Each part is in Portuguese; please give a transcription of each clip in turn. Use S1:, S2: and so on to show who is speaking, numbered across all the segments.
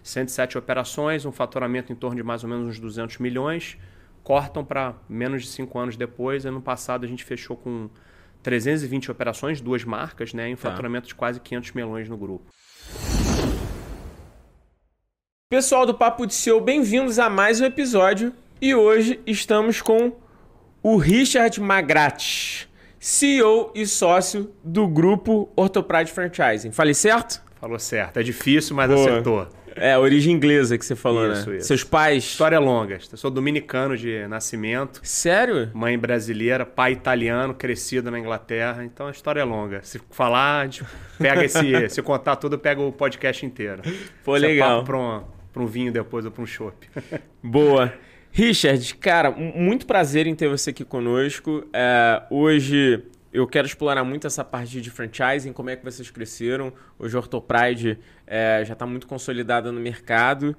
S1: 107 operações, um faturamento em torno de mais ou menos uns 200 milhões, cortam para menos de 5 anos depois. Ano passado a gente fechou com 320 operações, 2 marcas, né, em faturamento de quase 500 milhões no grupo.
S2: Pessoal do Papo de CEO, bem-vindos a mais um episódio. E hoje estamos com o Richard Magrath, CEO e sócio do grupo Orthopride Franchising. Falei certo?
S1: Falou certo. É difícil, mas acertou.
S2: É, a origem inglesa que você falou,
S1: isso,
S2: né?
S1: Isso.
S2: Seus pais...
S1: História longa. Eu sou dominicano de nascimento.
S2: Sério?
S1: Mãe brasileira, pai italiano, crescido na Inglaterra. Então a história é longa. Se falar, a gente pega se contar tudo, pega o podcast inteiro.
S2: Pô, legal.
S1: Para um vinho depois ou para um chopp.
S2: Boa. Richard, cara, muito prazer em ter você aqui conosco. Hoje eu quero explorar muito essa parte de franchising, como é que vocês cresceram. Hoje a Orthopride já está muito consolidada no mercado.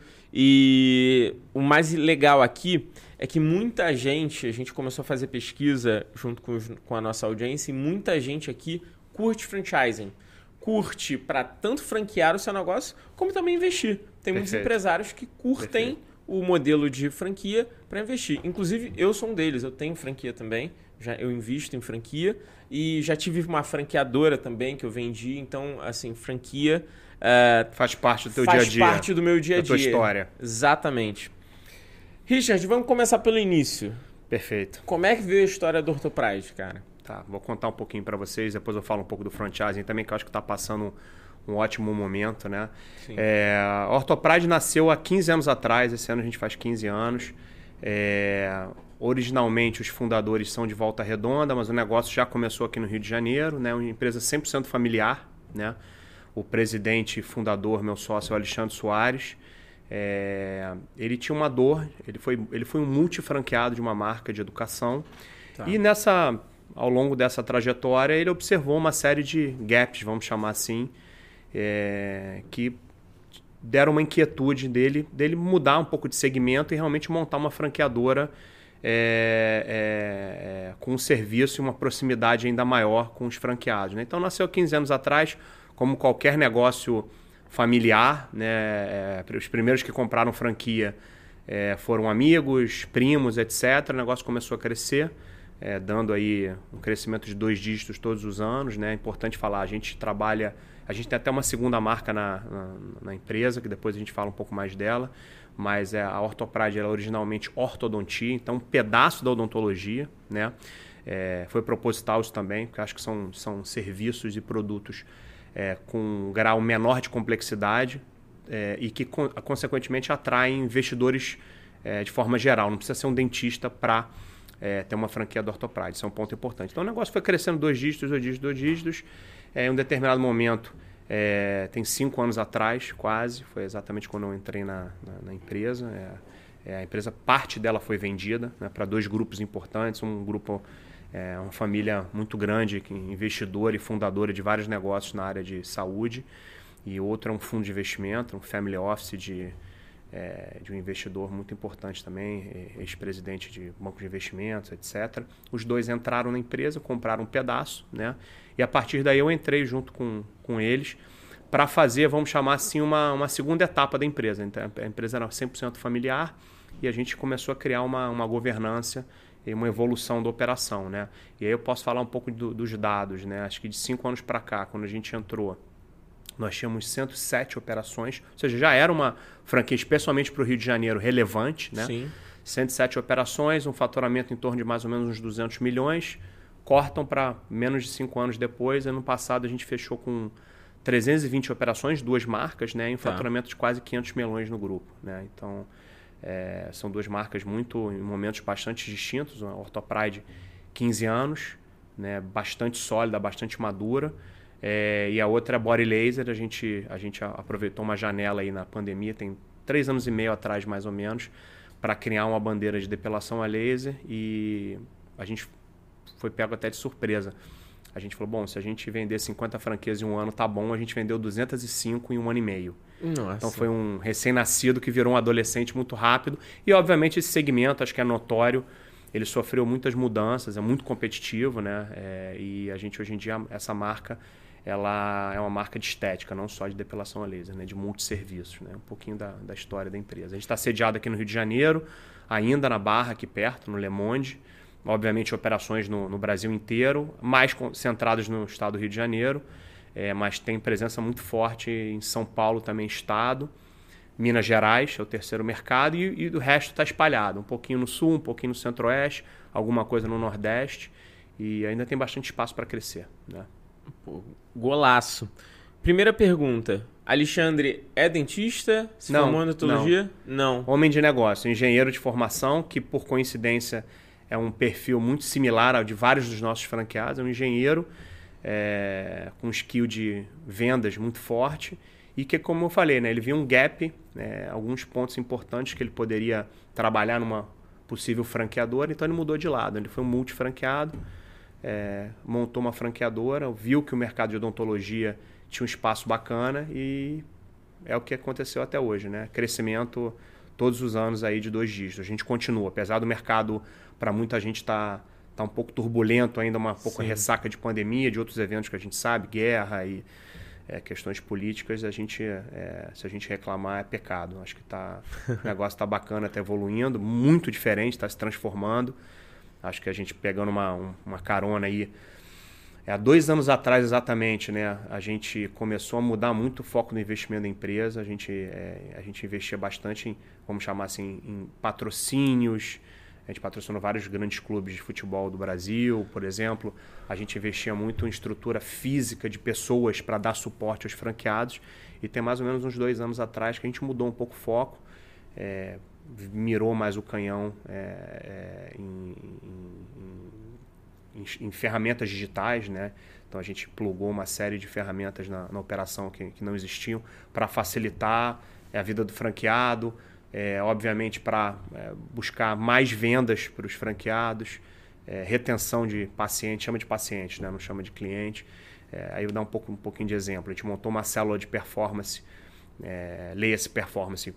S2: E o mais legal aqui é que a gente começou a fazer pesquisa junto com a nossa audiência, e muita gente aqui curte franchising. Curte para tanto franquear o seu negócio, como também investir. Tem muitos empresários que curtem o modelo de franquia para investir. Inclusive, eu sou um deles. Eu tenho franquia também. Eu invisto em franquia. E já tive uma franqueadora também que eu vendi. Então, assim, franquia...
S1: faz parte do teu dia a dia.
S2: Faz parte do meu dia a dia.
S1: Da tua história.
S2: Exatamente. Richard, vamos começar pelo início.
S1: Perfeito.
S2: Como é que veio a história do Orthopride, cara?
S1: Tá, vou contar um pouquinho para vocês. Depois eu falo um pouco do franchising também, que eu acho que está passando um ótimo momento, né? A Orthopride nasceu há 15 anos atrás. Esse ano a gente faz 15 anos. Originalmente os fundadores são de Volta Redonda, mas o negócio já começou aqui no Rio de Janeiro, né? Uma empresa 100% familiar, né? O presidente e fundador, meu sócio, é o Alexandre Soares. Ele tinha uma dor, ele foi um multifranqueado de uma marca de educação. Tá. E ao longo dessa trajetória ele observou uma série de gaps, vamos chamar assim, que deram uma inquietude dele mudar um pouco de segmento e realmente montar uma franqueadora com um serviço e uma proximidade ainda maior com os franqueados, né? Então nasceu 15 anos atrás, como qualquer negócio familiar, né? Os primeiros que compraram franquia foram amigos, primos, etc. O negócio começou a crescer, dando aí um crescimento de 2 dígitos todos os anos, né? É importante falar, a gente tem até uma segunda marca na empresa, que depois a gente fala um pouco mais dela, mas a Orthopride era originalmente ortodontia, então um pedaço da odontologia, né? Foi proposital isso também, porque acho que são serviços e produtos com um grau menor de complexidade e que, consequentemente, atraem investidores de forma geral. Não precisa ser um dentista para ter uma franquia da Orthopride. Isso é um ponto importante. Então, o negócio foi crescendo 2 dígitos. Em um determinado momento, tem 5 anos atrás, quase, foi exatamente quando eu entrei na empresa. A empresa, parte dela foi vendida, né, para 2 grupos importantes. Um grupo... uma família muito grande, investidora e fundadora de vários negócios na área de saúde, e outro é um fundo de investimento, um family office de um investidor muito importante também, ex-presidente de banco de investimentos, etc. Os 2 entraram na empresa, compraram um pedaço, né? E a partir daí eu entrei junto com eles para fazer, vamos chamar assim, uma segunda etapa da empresa. Então, a empresa era 100% familiar e a gente começou a criar uma governança e uma evolução da operação, né? E aí eu posso falar um pouco dos dados, né? Acho que de 5 anos para cá, quando a gente entrou, nós tínhamos 107 operações, ou seja, já era uma franquia, especialmente para o Rio de Janeiro, relevante, né?
S2: Sim.
S1: 107 operações, um faturamento em torno de mais ou menos uns 200 milhões, cortam para menos de 5 anos depois. Ano passado a gente fechou com 320 operações, 2 marcas, né? Em faturamento de quase 500 milhões no grupo, né? Então... são 2 marcas em momentos bastante distintos. A Orthopride, 15 anos, né, bastante sólida, bastante madura. E a outra é a Body Laser. A gente aproveitou uma janela aí na pandemia, tem 3 anos e meio atrás, mais ou menos, para criar uma bandeira de depilação a laser, e a gente foi pego até de surpresa. A gente falou, bom, se a gente vender 50 franquias em um ano, tá bom. A gente vendeu 205 em 1 ano e meio.
S2: Nossa.
S1: Então foi um recém-nascido que virou um adolescente muito rápido. E, obviamente, esse segmento, acho que é notório, ele sofreu muitas mudanças, é muito competitivo, né? E a gente, hoje em dia, essa marca ela é uma marca de estética, não só de depilação a laser, né? De multisserviços, né? Um pouquinho da história da empresa. A gente está sediado aqui no Rio de Janeiro, ainda na Barra, aqui perto, no Le Monde. Obviamente, operações no Brasil inteiro, mais concentradas no estado do Rio de Janeiro, mas tem presença muito forte em São Paulo também, estado. Minas Gerais é o terceiro mercado e o resto está espalhado. Um pouquinho no sul, um pouquinho no centro-oeste, alguma coisa no nordeste. E ainda tem bastante espaço para crescer, né?
S2: Pô, golaço. Primeira pergunta. Alexandre é dentista? Se formou em odontologia? Não.
S1: Homem de negócio, engenheiro de formação, que por coincidência é um perfil muito similar ao de vários dos nossos franqueados. É um engenheiro com skill de vendas muito forte e que, como eu falei, né, ele viu um gap, alguns pontos importantes que ele poderia trabalhar numa possível franqueadora, então ele mudou de lado. Ele foi um multifranqueado. Montou uma franqueadora, viu que o mercado de odontologia tinha um espaço bacana e é o que aconteceu até hoje, né? Crescimento todos os anos aí de 2 dígitos. A gente continua, apesar do mercado para muita gente tá um pouco turbulento ainda, uma pouco ressaca de pandemia, de outros eventos que a gente sabe, guerra e questões políticas, se a gente reclamar é pecado. Acho que o negócio está bacana, está evoluindo, muito diferente, está se transformando. Acho que a gente pegando uma carona aí, há 2 anos atrás exatamente, né, a gente começou a mudar muito o foco do investimento da empresa. A gente investia bastante em, vamos chamar assim, em patrocínios. A gente patrocinou vários grandes clubes de futebol do Brasil, por exemplo. A gente investia muito em estrutura física de pessoas para dar suporte aos franqueados. E tem mais ou menos uns 2 anos atrás que a gente mudou um pouco o foco. Mirou mais o canhão em ferramentas digitais, né? Então a gente plugou uma série de ferramentas na operação que não existiam para facilitar a vida do franqueado, obviamente para buscar mais vendas para os franqueados, retenção de pacientes, chama de paciente, né? Não chama de cliente. Aí eu vou dar um pouquinho de exemplo. A gente montou uma célula de performance, leia-se performance,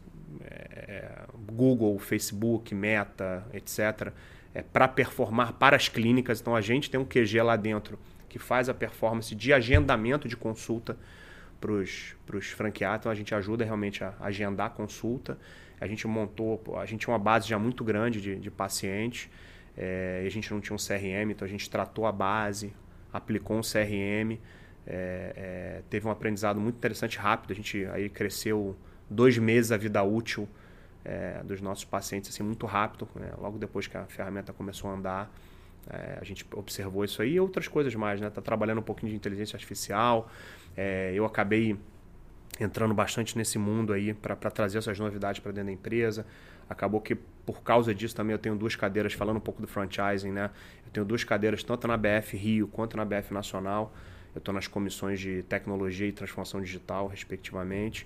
S1: Google, Facebook, Meta, etc., para performar para as clínicas. Então a gente tem um QG lá dentro que faz a performance de agendamento de consulta para os franqueados. Então a gente ajuda realmente a agendar a consulta. A gente tinha uma base já muito grande de pacientes, e a gente não tinha um CRM, então a gente tratou a base, aplicou um CRM, teve um aprendizado muito interessante, rápido. A gente aí cresceu 2 meses a vida útil dos nossos pacientes, assim, muito rápido, né? Logo depois que a ferramenta começou a andar, a gente observou isso aí e outras coisas mais, né? Tá trabalhando um pouquinho de inteligência artificial. Eu acabei entrando bastante nesse mundo aí para trazer essas novidades para dentro da empresa. Acabou que, por causa disso, também eu tenho 2 cadeiras, falando um pouco do franchising, né? Eu tenho 2 cadeiras, tanto na BF Rio quanto na BF Nacional. Eu estou nas comissões de tecnologia e transformação digital, respectivamente.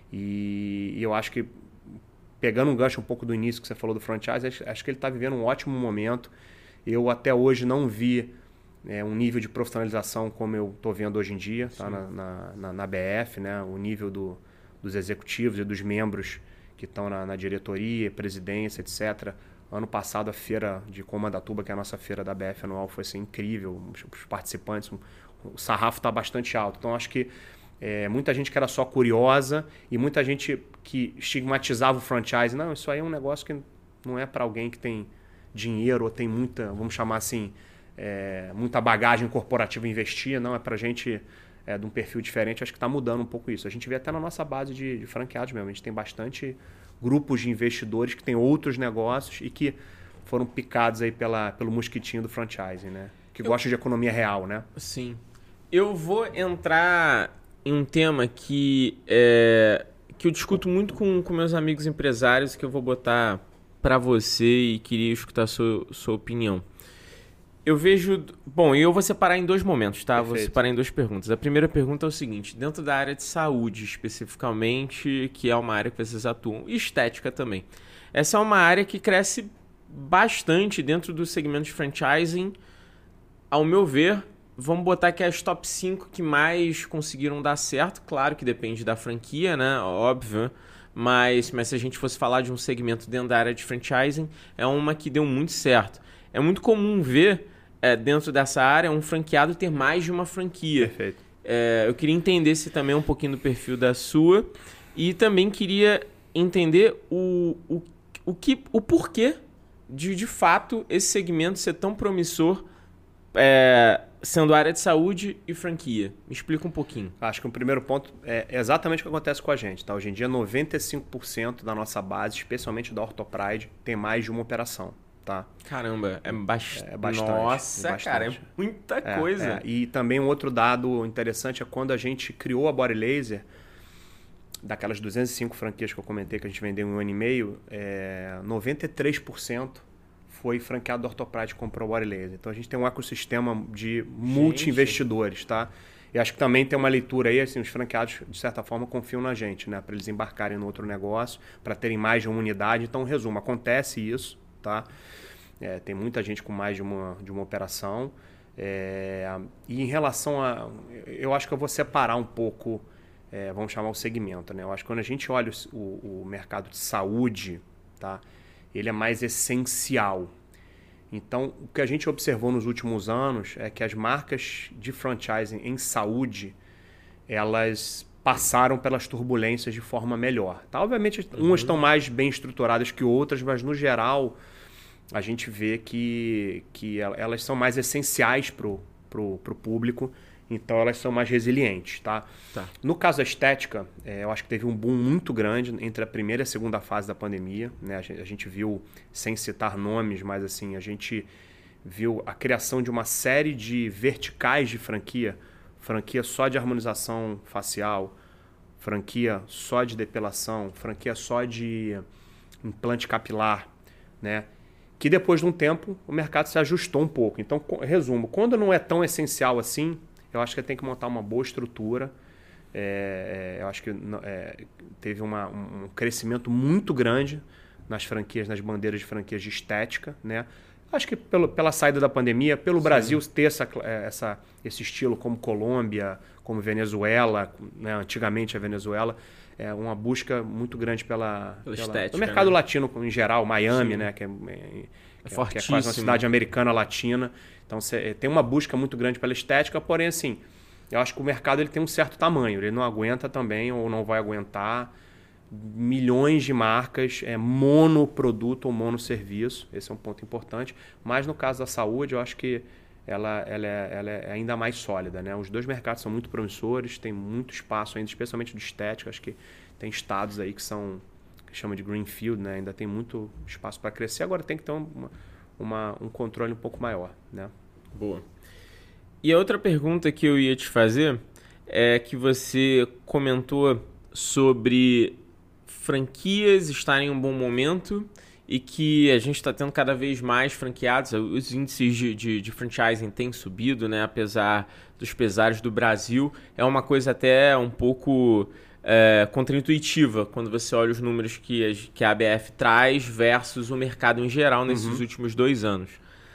S1: E eu acho que, pegando um gancho um pouco do início que você falou do franchise, acho que ele está vivendo um ótimo momento. Eu até hoje não vi um nível de profissionalização como eu estou vendo hoje em dia, tá? na BF, né? O nível dos executivos e dos membros que estão na diretoria, presidência, etc. Ano passado, a feira de Comandatuba, que é a nossa feira da BF anual, foi assim, incrível. Os participantes, o sarrafo está bastante alto. Então, acho que muita gente que era só curiosa e muita gente que estigmatizava o franchise. Não, isso aí é um negócio que não é para alguém que tem dinheiro ou tem muita, vamos chamar assim, muita bagagem corporativa investir. Não, é para gente de um perfil diferente. Acho que está mudando um pouco isso. A gente vê até na nossa base de franqueados mesmo. A gente tem bastante grupos de investidores que têm outros negócios e que foram picados aí pelo mosquitinho do franchising, né? Que gostam de economia real, né?
S2: Sim. Eu vou entrar em um tema que eu discuto muito com meus amigos empresários, que eu vou botar para você e queria escutar a sua opinião. Eu vejo... Bom, eu vou separar em 2 momentos, tá?
S1: Perfeito.
S2: Vou separar em 2 perguntas. A primeira pergunta é o seguinte: dentro da área de saúde, especificamente, que é uma área que vocês atuam, e estética também. Essa é uma área que cresce bastante dentro do segmento de franchising. Ao meu ver, vamos botar que as top 5 que mais conseguiram dar certo. Claro que depende da franquia, né? Óbvio. Mas se a gente fosse falar de um segmento dentro da área de franchising, é uma que deu muito certo. É muito comum ver, dentro dessa área, um franqueado ter mais de uma franquia.
S1: Perfeito.
S2: Eu queria entender se também um pouquinho do perfil da sua e também queria entender o porquê de fato esse segmento ser tão promissor, sendo área de saúde e franquia. Me explica um pouquinho.
S1: Acho que o primeiro ponto é exatamente o que acontece com a gente. Tá? Hoje em dia, 95% da nossa base, especialmente da Orthopride, tem mais de uma operação. Tá?
S2: Caramba, é bastante.
S1: Nossa,
S2: bastante. Cara, é muita coisa.
S1: E também um outro dado interessante é quando a gente criou a Body Laser, daquelas 205 franquias que eu comentei que a gente vendeu em 1 ano e meio, 93% foi franqueado da Orthopride que comprou o Body Laser. Então a gente tem um ecossistema de multi-investidores, tá? E acho que também tem uma leitura aí, assim, os franqueados, de certa forma, confiam na gente, né? Para eles embarcarem no outro negócio, para terem mais de uma unidade. Então, resumo, acontece isso, tá? Tem muita gente com mais de uma operação. E em relação a... Eu acho que eu vou separar um pouco... vamos chamar o segmento, né? Eu acho que quando a gente olha o mercado de saúde, tá? Ele é mais essencial. Então, o que a gente observou nos últimos anos é que as marcas de franchising em saúde, elas passaram pelas turbulências de forma melhor. Tá? Obviamente, umas estão mais bem estruturadas que outras, mas no geral, a gente vê que elas são mais essenciais para o público. Então, elas são mais resilientes, tá? No caso da estética, eu acho que teve um boom muito grande entre a primeira e a segunda fase da pandemia. Né? A gente viu, sem citar nomes, mas assim, a gente viu a criação de uma série de verticais de franquia. Franquia só de harmonização facial, franquia só de depilação, franquia só de implante capilar, né? Que depois de um tempo, o mercado se ajustou um pouco. Então, resumo, quando não é tão essencial assim... Eu acho que tem que montar uma boa estrutura. Eu acho que teve um crescimento muito grande nas franquias, nas bandeiras de franquias de estética. Né? Acho que pela saída da pandemia, pelo Brasil ter esse estilo como Colômbia, como Venezuela, né? Antigamente a Venezuela, uma busca muito grande pela
S2: estética.
S1: O mercado latino em geral, Miami, né? que é quase uma cidade americana latina. Então, tem uma busca muito grande pela estética, porém, assim, eu acho que o mercado ele tem um certo tamanho. Ele não aguenta também, ou não vai aguentar, milhões de marcas, monoproduto ou monosserviço. Esse é um ponto importante. Mas, no caso da saúde, eu acho que ela é ainda mais sólida. Né? Os dois mercados são muito promissores, tem muito espaço ainda, especialmente de estética. Acho que tem estados aí que chama de greenfield, né? Ainda tem muito espaço para crescer. Agora tem que ter um controle um pouco maior, né?
S2: Boa. E a outra pergunta que eu ia te fazer é que você comentou sobre franquias estarem em um bom momento e que a gente está tendo cada vez mais franqueados. Os índices de franchising têm subido, né? Apesar dos pesares do Brasil. É uma coisa até um pouco... contraintuitiva quando você olha os números que a ABF traz versus o mercado em geral nesses últimos 2 anos.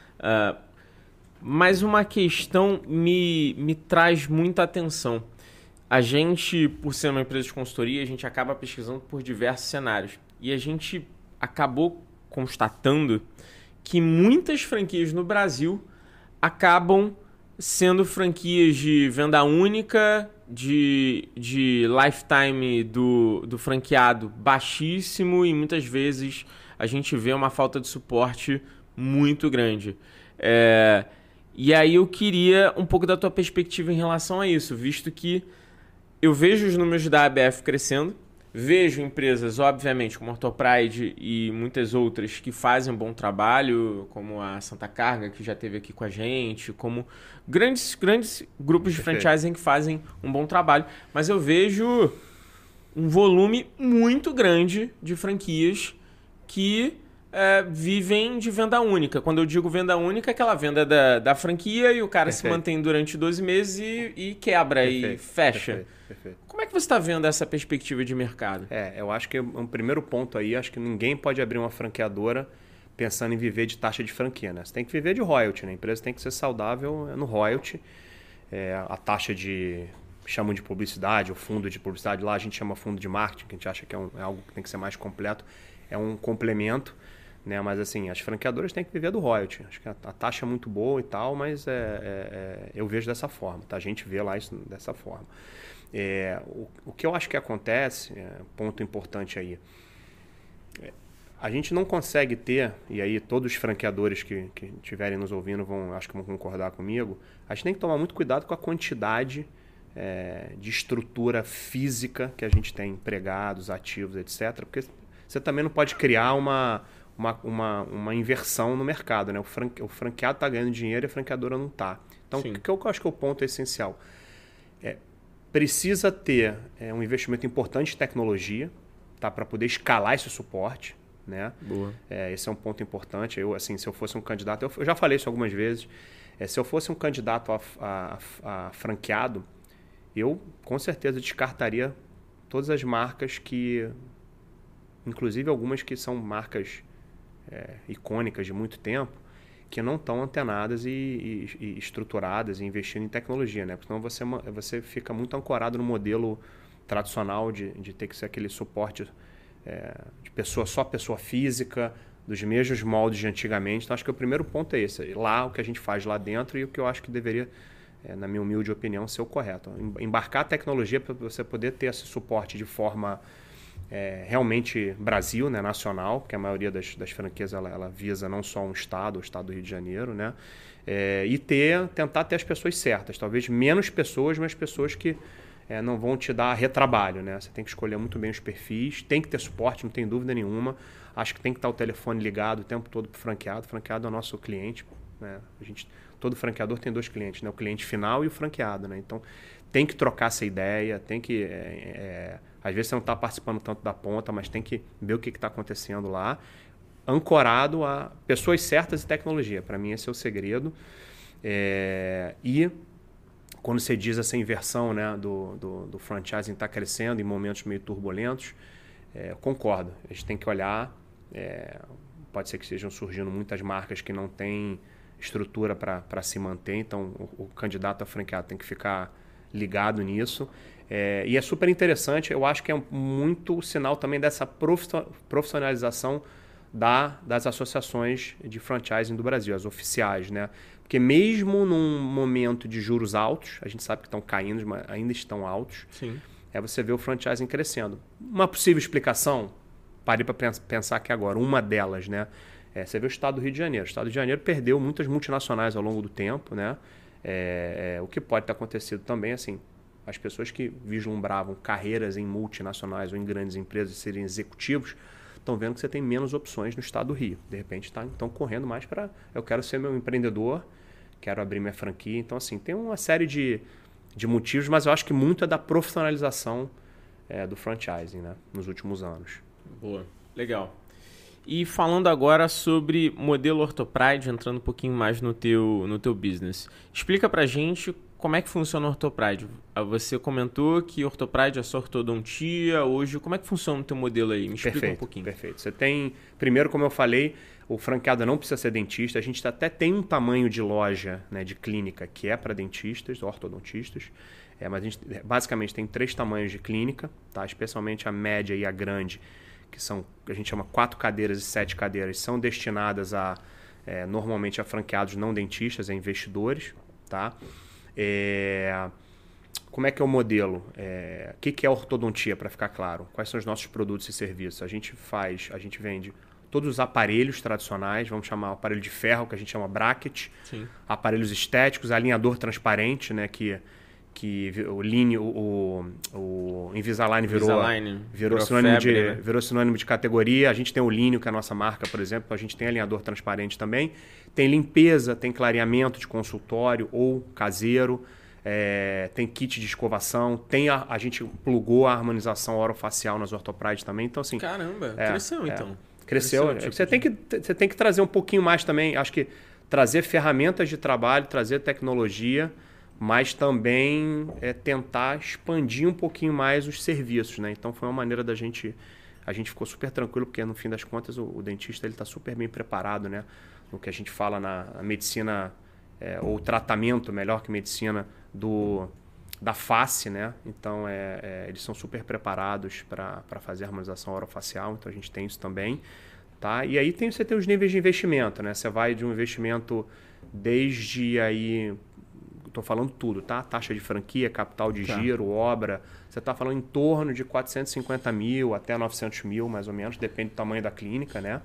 S2: Mas uma questão me traz muita atenção. A gente, por ser uma empresa de consultoria, a gente acaba pesquisando por diversos cenários. E a gente acabou constatando que muitas franquias no Brasil acabam sendo franquias de venda única, de lifetime do franqueado baixíssimo e muitas vezes a gente vê uma falta de suporte muito grande. E aí eu queria um pouco da tua perspectiva em relação a isso, visto que eu vejo os números da ABF crescendo, vejo empresas, obviamente, como a Orthopride e muitas outras que fazem um bom trabalho, como a Santa Carga, que já esteve aqui com a gente, como grandes grupos de franchising que fazem um bom trabalho. Mas eu vejo um volume muito grande de franquias que vivem de venda única. Quando eu digo venda única, é aquela venda da franquia e o cara se mantém durante 12 meses e quebra e fecha. Perfeito. Como é que você está vendo essa perspectiva de mercado?
S1: Eu acho que um primeiro ponto aí, acho que ninguém pode abrir uma franqueadora pensando em viver de taxa de franquia. Né? Você tem que viver de royalty, né? A empresa tem que ser saudável no royalty. A taxa chamam de publicidade, o fundo de publicidade, lá a gente chama fundo de marketing, que a gente acha que é algo que tem que ser mais completo. É um complemento. né? Mas assim, as franqueadoras têm que viver do royalty. Acho que a taxa é muito boa e tal, mas eu vejo dessa forma, tá? A gente vê lá isso dessa forma. O que eu acho que acontece, ponto importante aí, a gente não consegue ter, e aí todos os franqueadores que estiverem nos ouvindo acho que vão concordar comigo, a gente tem que tomar muito cuidado com a quantidade de estrutura física que a gente tem, empregados, ativos, etc. Porque você também não pode criar uma inversão no mercado, né? O franqueado está ganhando dinheiro e a franqueadora não está. Então, o que eu acho que é o ponto essencial? Precisa ter um investimento importante em tecnologia, tá? Para poder escalar esse suporte. Né?
S2: Boa.
S1: Esse é um ponto importante. Eu, assim, se eu fosse um candidato, eu já falei isso algumas vezes, se eu fosse um candidato a franqueado, eu com certeza descartaria todas as marcas que, inclusive algumas que são marcas icônicas de muito tempo, que não estão antenadas e estruturadas e investindo em tecnologia, né? Porque senão você fica muito ancorado no modelo tradicional de ter que ser aquele suporte de só pessoa física, dos mesmos moldes de antigamente. Então, acho que o primeiro ponto é esse. Lá, o que a gente faz lá dentro e o que eu acho que deveria, na minha humilde opinião, ser o correto. Embarcar a tecnologia para você poder ter esse suporte de forma realmente Brasil, né, nacional, porque a maioria das franquias ela visa não só um estado, o estado do Rio de Janeiro, né? E tentar ter as pessoas certas. Talvez menos pessoas, mas pessoas que não vão te dar retrabalho, né? Você tem que escolher muito bem os perfis, tem que ter suporte, não tem dúvida nenhuma. Acho que tem que estar o telefone ligado o tempo todo para o franqueado. O franqueado é o nosso cliente, né? Todo franqueador tem dois clientes, né? O cliente final e o franqueado, né? Então, tem que trocar essa ideia, tem que... às vezes você não está participando tanto da ponta, mas tem que ver o que está acontecendo lá, ancorado a pessoas certas e tecnologia. Para mim, esse é o segredo. Quando você diz essa inversão, né, do franchising está crescendo em momentos meio turbulentos, eu concordo. A gente tem que olhar, pode ser que estejam surgindo muitas marcas que não têm estrutura para se manter, então o candidato a franqueado tem que ficar ligado nisso. E é super interessante, eu acho que é muito sinal também dessa profissionalização das associações de franchising do Brasil, as oficiais, né? Porque mesmo num momento de juros altos, a gente sabe que estão caindo, mas ainda estão altos,
S2: Sim.
S1: Você vê o franchising crescendo. Uma possível explicação, parei para pensar aqui agora, uma delas, né? Você vê o estado do Rio de Janeiro. O estado do Rio de Janeiro perdeu muitas multinacionais ao longo do tempo, né? O que pode ter acontecido também, assim, as pessoas que vislumbravam carreiras em multinacionais ou em grandes empresas serem executivos, estão vendo que você tem menos opções no estado do Rio. De repente, estão correndo mais para... Eu quero ser meu empreendedor, quero abrir minha franquia. Então, assim, tem uma série de motivos, mas eu acho que muito é da profissionalização do franchising, né, nos últimos anos.
S2: Boa, legal. E falando agora sobre modelo Orthopride, entrando um pouquinho mais no teu business. Explica pra gente como é que funciona o Orthopride. Você comentou que Orthopride é só ortodontia. Hoje, como é que funciona o teu modelo aí? Me explica um pouquinho.
S1: Perfeito. Você tem, primeiro, como eu falei, o franqueado não precisa ser dentista. A gente até tem um tamanho de loja, né, de clínica que é para dentistas, ortodontistas. Mas a gente basicamente tem 3 tamanhos de clínica, tá? Especialmente a média e a grande, que são, a gente chama 4 cadeiras e 7 cadeiras, são destinadas normalmente a franqueados não dentistas, a investidores, tá? Como é que é o modelo? O que é ortodontia, para ficar claro? Quais são os nossos produtos e serviços? A gente vende todos os aparelhos tradicionais, vamos chamar o aparelho de ferro, que a gente chama bracket,
S2: Sim.
S1: Aparelhos estéticos, alinhador transparente, né, que o Invisalign virou sinônimo de categoria. A gente tem o Lineo, que é a nossa marca, por exemplo. A gente tem alinhador transparente também. Tem limpeza, tem clareamento de consultório ou caseiro. Tem kit de escovação. A gente plugou a harmonização orofacial nas Orthopride também. Então, assim,
S2: caramba, cresceu então.
S1: Cresceu. Você tem que trazer um pouquinho mais também. Acho que trazer ferramentas de trabalho, trazer tecnologia, mas também tentar expandir um pouquinho mais os serviços, né? Então foi uma maneira da gente... A gente ficou super tranquilo, porque no fim das contas o dentista está super bem preparado, né? No que a gente fala na medicina, ou tratamento, melhor que medicina, da face, né? Então eles são super preparados para fazer a harmonização orofacial, então a gente tem isso também. Tá? E aí você tem os níveis de investimento, né? Você vai de um investimento desde aí, estou falando tudo, tá? Taxa de franquia, capital de giro, obra. Você está falando em torno de 450 mil até 900 mil, mais ou menos, depende do tamanho da clínica, né?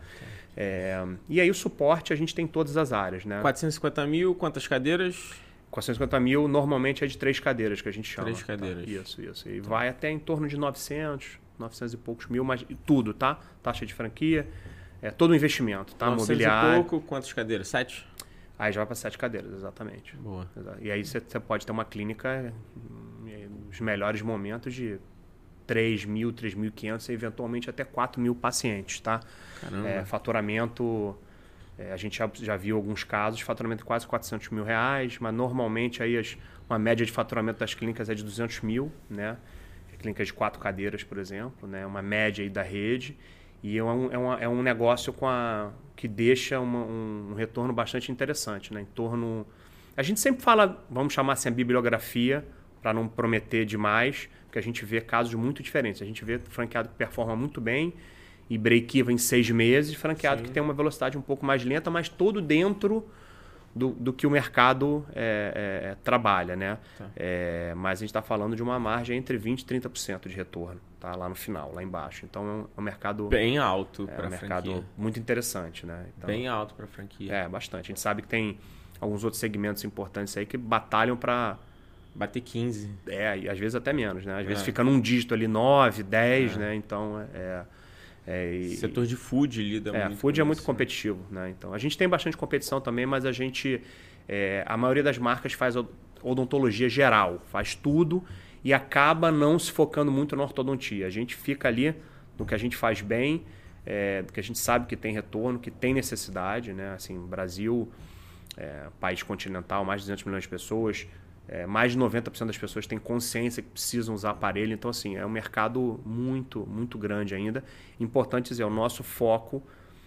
S1: E aí o suporte a gente tem em todas as áreas, né?
S2: 450 mil, quantas cadeiras?
S1: 450 mil normalmente é de 3 cadeiras que a gente chama.
S2: 3 cadeiras.
S1: Tá? Isso. E vai até em torno de 900 e poucos mil, mas tudo, tá? Taxa de franquia, todo o investimento, tá?
S2: 900
S1: Mobiliário.
S2: e pouco, quantas cadeiras? 7?
S1: Aí já vai para 7 cadeiras, exatamente.
S2: Boa.
S1: E aí você pode ter uma clínica nos melhores momentos de 3.000, 3.500 e eventualmente até 4.000 pacientes, tá?
S2: Caramba.
S1: Faturamento, a gente já viu alguns casos, faturamento de quase 400 mil reais, mas normalmente aí uma média de faturamento das clínicas é de 200 mil, né? Clínicas de 4 cadeiras, por exemplo, né? Uma média aí da rede. E é um negócio que deixa um retorno bastante interessante, né? Em torno... A gente sempre fala, vamos chamar assim, a bibliografia, para não prometer demais, porque a gente vê casos muito diferentes. A gente vê franqueado que performa muito bem e break-even em 6 meses, franqueado que tem uma velocidade um pouco mais lenta, mas todo dentro do que o mercado trabalha, né? Tá. Mas a gente está falando de uma margem entre 20% e 30% de retorno, tá? Lá no final, lá embaixo. Então é um mercado...
S2: Bem alto para
S1: a franquia. É um mercado muito interessante, né? Então,
S2: bem alto para a franquia.
S1: Bastante. A gente sabe que tem alguns outros segmentos importantes aí que batalham para...
S2: Bater 15.
S1: E às vezes até menos, né? Às vezes fica num dígito ali 9, 10, né? Então
S2: setor de food lida muito.
S1: Food é muito competitivo, né? Então a gente tem bastante competição também, mas a gente... a maioria das marcas faz odontologia geral, faz tudo e acaba não se focando muito na ortodontia. A gente fica ali no que a gente faz bem, do que a gente sabe que tem retorno, que tem necessidade, né? Assim, Brasil, país continental, mais de 200 milhões de pessoas... mais de 90% das pessoas têm consciência que precisam usar aparelho. Então, assim, é um mercado muito, muito grande ainda. Importante dizer, o nosso foco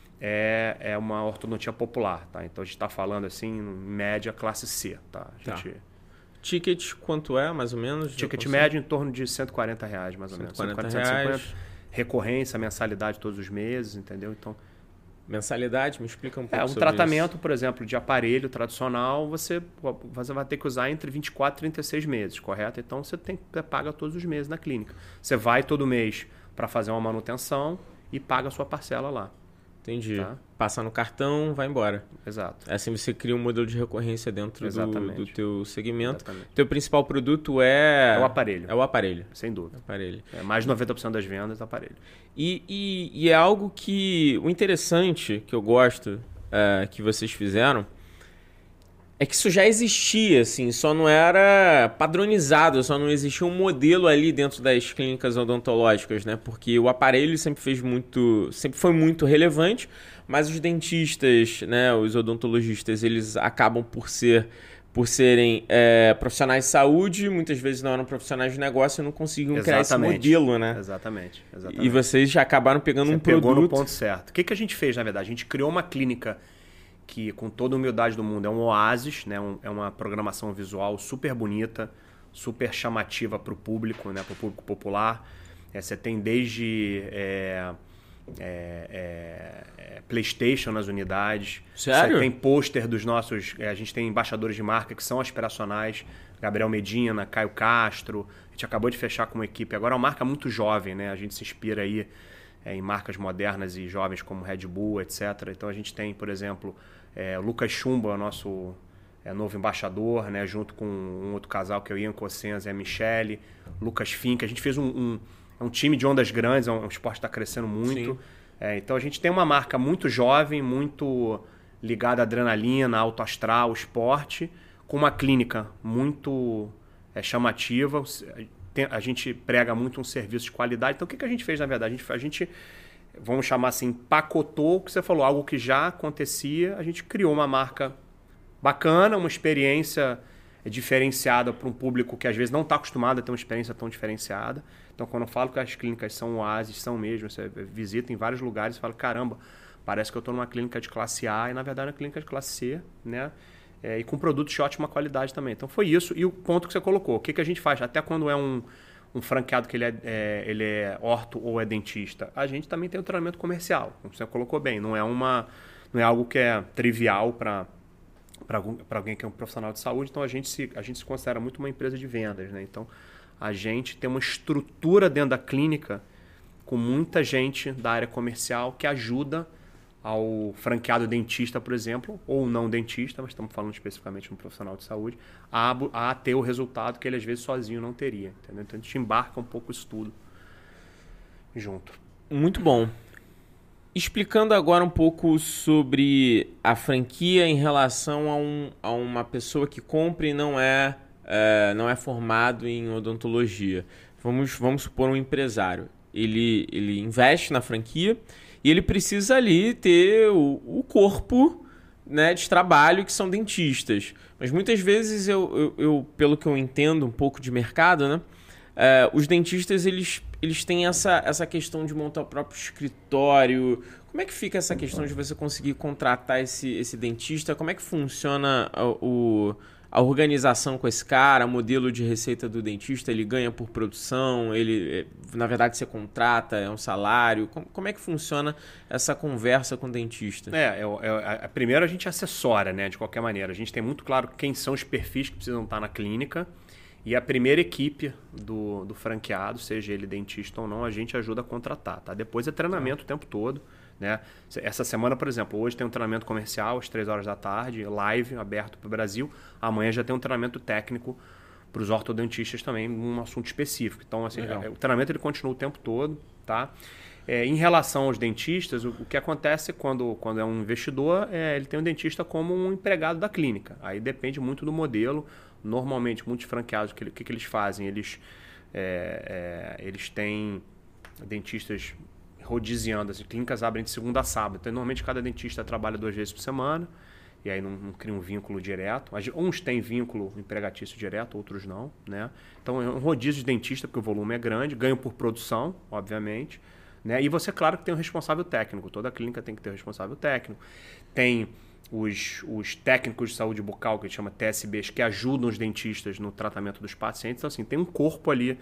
S1: é uma ortodontia popular. Tá? Então, a gente está falando, assim, em média, classe C. Tá?
S2: Ticket, quanto é, mais ou menos?
S1: Ticket médio em torno de R$140, mais ou menos.
S2: 140
S1: 150. Recorrência, mensalidade todos os meses, entendeu? Então...
S2: Mensalidade? Me explica um pouco
S1: um
S2: sobre
S1: tratamento,
S2: isso.
S1: Por exemplo, de aparelho tradicional, você vai ter que usar entre 24 e 36 meses, correto? Então, você paga todos os meses na clínica. Você vai todo mês para fazer uma manutenção e paga a sua parcela lá.
S2: Entendi. Tá? Passa no cartão, vai embora.
S1: Exato.
S2: Assim você cria um modelo de recorrência dentro do teu segmento.
S1: Exatamente.
S2: Teu principal produto é...
S1: o aparelho.
S2: É o aparelho.
S1: Sem dúvida.
S2: Aparelho.
S1: Mais de 90% das vendas é aparelho.
S2: E é algo que... O interessante que eu gosto que vocês fizeram é que isso já existia, assim, só não era padronizado, só não existia um modelo ali dentro das clínicas odontológicas, né? Porque o aparelho sempre foi muito relevante, mas os dentistas, né, os odontologistas, eles acabam por serem profissionais de saúde, muitas vezes não eram profissionais de negócio e não conseguiam criar esse modelo, né?
S1: Exatamente.
S2: E vocês já acabaram pegando um produto...
S1: pegou no ponto certo. O que a gente fez, na verdade? A gente criou uma clínica que, com toda a humildade do mundo, é um oásis, né? É uma programação visual super bonita, super chamativa para o público, né? Para o público popular. Você tem desde PlayStation nas unidades.
S2: Sério?
S1: Você tem pôster dos nossos... a gente tem embaixadores de marca que são aspiracionais. Gabriel Medina, Caio Castro. A gente acabou de fechar com uma equipe. Agora é uma marca muito jovem, né? A gente se inspira aí em marcas modernas e jovens como Red Bull, etc. Então a gente tem, por exemplo... o Lucas Chumba, nosso novo embaixador, né, junto com um outro casal que é o Ian Cossenza e a Michele, Lucas Finca. A gente fez um time de ondas grandes, um esporte que está crescendo muito. Então a gente tem uma marca muito jovem, muito ligada à adrenalina, alto astral, esporte, com uma clínica muito chamativa. A gente prega muito um serviço de qualidade. Então o que a gente fez, na verdade? A gente vamos chamar assim, empacotou o que você falou, algo que já acontecia. A gente criou uma marca bacana, uma experiência diferenciada para um público que às vezes não está acostumado a ter uma experiência tão diferenciada. Então, quando eu falo que as clínicas são oásis, são mesmo, você visita em vários lugares e fala, caramba, parece que eu estou numa clínica de classe A e, na verdade, é uma clínica de classe C, né? E com produtos de ótima qualidade também. Então, foi isso. E o ponto que você colocou, o que a gente faz? Até quando é um um franqueado que ele é orto ou é dentista, a gente também tem o treinamento comercial, como você colocou bem, não é algo que é trivial para alguém que é um profissional de saúde, então a gente se considera muito uma empresa de vendas, né? Então a gente tem uma estrutura dentro da clínica com muita gente da área comercial que ajuda ao franqueado dentista, por exemplo, ou não dentista, mas estamos falando especificamente de um profissional de saúde, a ter o resultado que ele às vezes sozinho não teria. Entendeu? Então a gente embarca um pouco isso tudo junto.
S2: Muito bom. Explicando agora um pouco sobre a franquia em relação a uma pessoa que compra e não é formado em odontologia. Vamos supor um empresário. Ele investe na franquia e ele precisa ali ter o corpo, né, de trabalho, que são dentistas. Mas muitas vezes, pelo que eu entendo um pouco de mercado, né, os dentistas eles têm essa questão de montar o próprio escritório. Como é que fica essa questão de você conseguir contratar esse dentista? Como é que funciona a organização com esse cara, o modelo de receita do dentista? Ele ganha por produção? Na verdade, você contrata, é um salário? Como é que funciona essa conversa com o dentista?
S1: Primeiro a gente assessora, né, de qualquer maneira. A gente tem muito claro quem são os perfis que precisam estar na clínica e a primeira equipe do franqueado, seja ele dentista ou não, a gente ajuda a contratar. Tá? Depois é treinamento o tempo todo. Né? Essa semana, por exemplo, hoje tem um treinamento comercial às 3 horas da tarde, live, aberto para o Brasil. Amanhã já tem um treinamento técnico para os ortodontistas também, um assunto específico. Então, assim, o treinamento ele continua o tempo todo. Tá? Em relação aos dentistas, o que acontece quando é um investidor, ele tem um dentista como um empregado da clínica. Aí depende muito do modelo. Normalmente, muitos franqueados, o que eles fazem? Eles têm dentistas rodiziando, as clínicas abrem de segunda a sábado. Então, normalmente, cada dentista trabalha 2 vezes por semana e aí não cria um vínculo direto. Uns têm vínculo empregatício direto, outros não. Né? Então, é um rodízio de dentista, porque o volume é grande, ganho por produção, obviamente. Né? E você, claro, que tem um responsável técnico. Toda clínica tem que ter um responsável técnico. Tem os técnicos de saúde bucal, que a gente chama TSBs, que ajudam os dentistas no tratamento dos pacientes. Então, assim, tem um corpo ali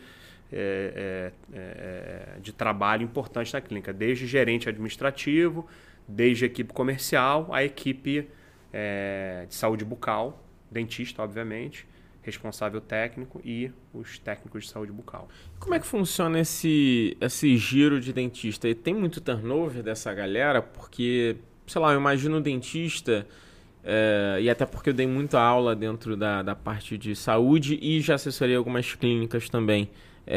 S1: de trabalho importante na clínica, desde gerente administrativo, desde equipe comercial, a equipe de saúde bucal, dentista, obviamente, responsável técnico e os técnicos de saúde bucal.
S2: Como é que funciona esse giro de dentista? E tem muito turnover dessa galera? Porque, sei lá, eu imagino o dentista, e até porque eu dei muita aula dentro da parte de saúde e já assessorei algumas clínicas também,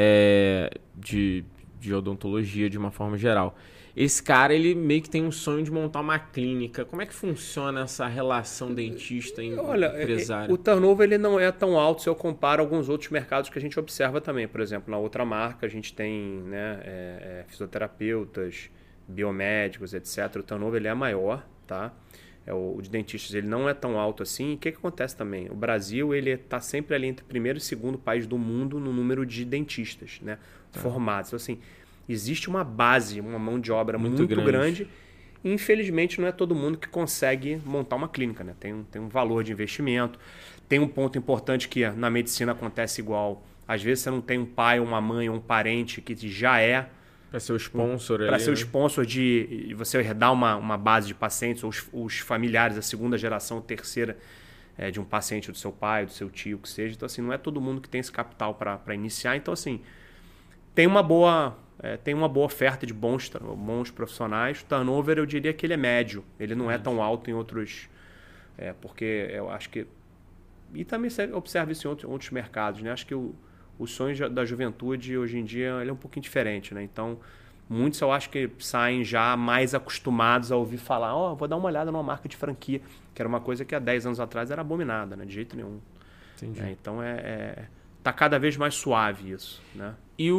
S2: de odontologia de uma forma geral. Esse cara, ele meio que tem um sonho de montar uma clínica. Como é que funciona essa relação dentista e empresário?
S1: O turnover ele não é tão alto se eu comparo alguns outros mercados que a gente observa também. Por exemplo, na outra marca a gente tem, né, fisioterapeutas, biomédicos, etc. O turnover ele é maior, tá? O de dentistas ele não é tão alto assim. E o que acontece também? O Brasil ele está sempre ali entre o primeiro e segundo país do mundo no número de dentistas, né, formados. Então, assim, existe uma base, uma mão de obra muito grande. E, infelizmente, não é todo mundo que consegue montar uma clínica. Né? Tem um valor de investimento. Tem um ponto importante que na medicina acontece igual. Às vezes você não tem um pai, uma mãe ou um parente que já é
S2: para ser o sponsor.
S1: Para ser o sponsor de você herdar uma base de pacientes, ou os familiares, a segunda geração, terceira, de um paciente do seu pai, do seu tio, que seja. Então, assim, não é todo mundo que tem esse capital para iniciar. Então, assim, tem uma boa oferta de bons profissionais. O turnover, eu diria que ele é médio. Ele não é tão alto em outros... porque eu acho que... E também você observa isso em outros mercados, né? Acho que o sonho da juventude, hoje em dia, ele é um pouquinho diferente, né? Então, muitos eu acho que saem já mais acostumados a ouvir falar, vou dar uma olhada numa marca de franquia, que era uma coisa que há 10 anos atrás era abominada, né? De jeito nenhum.
S2: Entendi.
S1: Então, tá cada vez mais suave isso, né?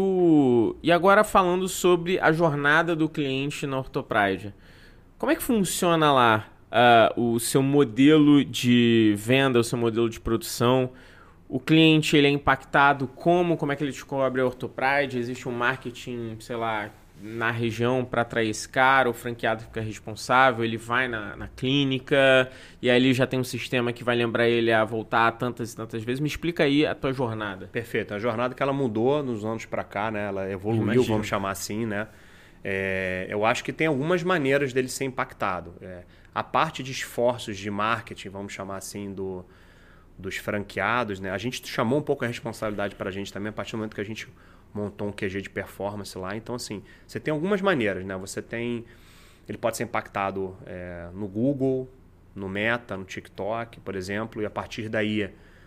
S2: E agora falando sobre a jornada do cliente na Orthopride. Como é que funciona lá o seu modelo de venda, o seu modelo de produção? O cliente ele é impactado como é que ele descobre a Orthopride? Existe um marketing, sei lá, na região para atrair esse cara, o franqueado fica responsável, ele vai na clínica e aí ele já tem um sistema que vai lembrar ele a voltar tantas e tantas vezes. Me explica aí a tua jornada.
S1: Perfeito. A jornada que ela mudou nos anos para cá, né? Ela evoluiu, vamos chamar assim, né? Eu acho que tem algumas maneiras dele ser impactado. A parte de esforços de marketing, vamos chamar assim, dos franqueados, né? A gente chamou um pouco a responsabilidade para a gente também a partir do momento que a gente montou um QG de performance lá. Então, assim, você tem algumas maneiras, né? Ele pode ser impactado no Google, no Meta, no TikTok, por exemplo, e a partir daí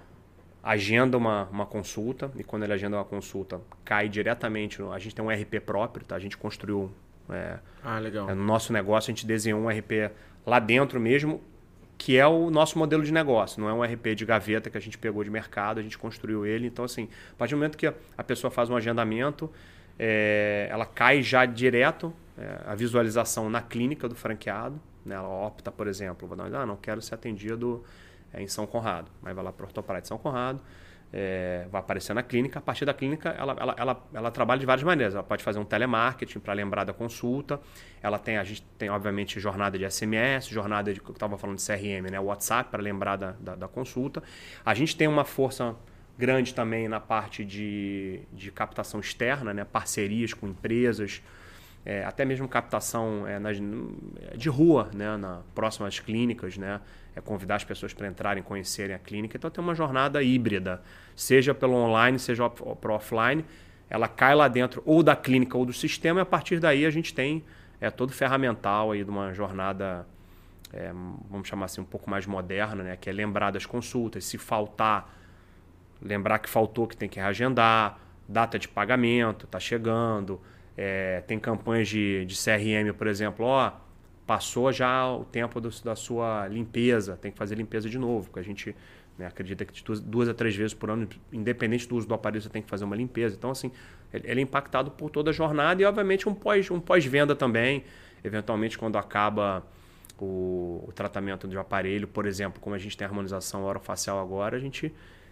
S1: agenda uma consulta, e quando ele agenda uma consulta, cai diretamente. A gente tem um RP próprio, tá? A gente construiu...
S2: legal.
S1: No nosso negócio, a gente desenhou um RP lá dentro mesmo, que é o nosso modelo de negócio. Não é um RP de gaveta que a gente pegou de mercado, a gente construiu ele. Então, assim, a partir do momento que a pessoa faz um agendamento, ela cai já direto a visualização na clínica do franqueado. Né? Ela opta, por exemplo, não quero ser atendido em São Conrado. Aí vai lá para o Ortopride de São Conrado, vai aparecer na clínica. A partir da clínica, ela trabalha de várias maneiras. Ela pode fazer um telemarketing para lembrar da consulta. A gente tem, obviamente, jornada de SMS, jornada de que eu estava falando de CRM, né? WhatsApp para lembrar da consulta. A gente tem uma força grande também na parte de captação externa, né? Parcerias com empresas, até mesmo captação de rua, né? Próximas clínicas, né? Convidar as pessoas para entrarem, conhecerem a clínica. Então tem uma jornada híbrida, seja pelo online, seja pro offline. Ela cai lá dentro ou da clínica ou do sistema, e a partir daí a gente tem todo ferramental aí de uma jornada, vamos chamar assim, um pouco mais moderna, né? Que é lembrar das consultas, se faltar, lembrar que faltou, que tem que reagendar, data de pagamento, está chegando, tem campanhas de CRM, por exemplo, passou já o tempo da sua limpeza, tem que fazer limpeza de novo, porque a gente acredita que de 2 a 3 vezes por ano, independente do uso do aparelho, você tem que fazer uma limpeza. Então, assim, ele é impactado por toda a jornada e, obviamente, um pós-venda também. Eventualmente, quando acaba o tratamento do aparelho, por exemplo, como a gente tem harmonização orofacial agora, a gente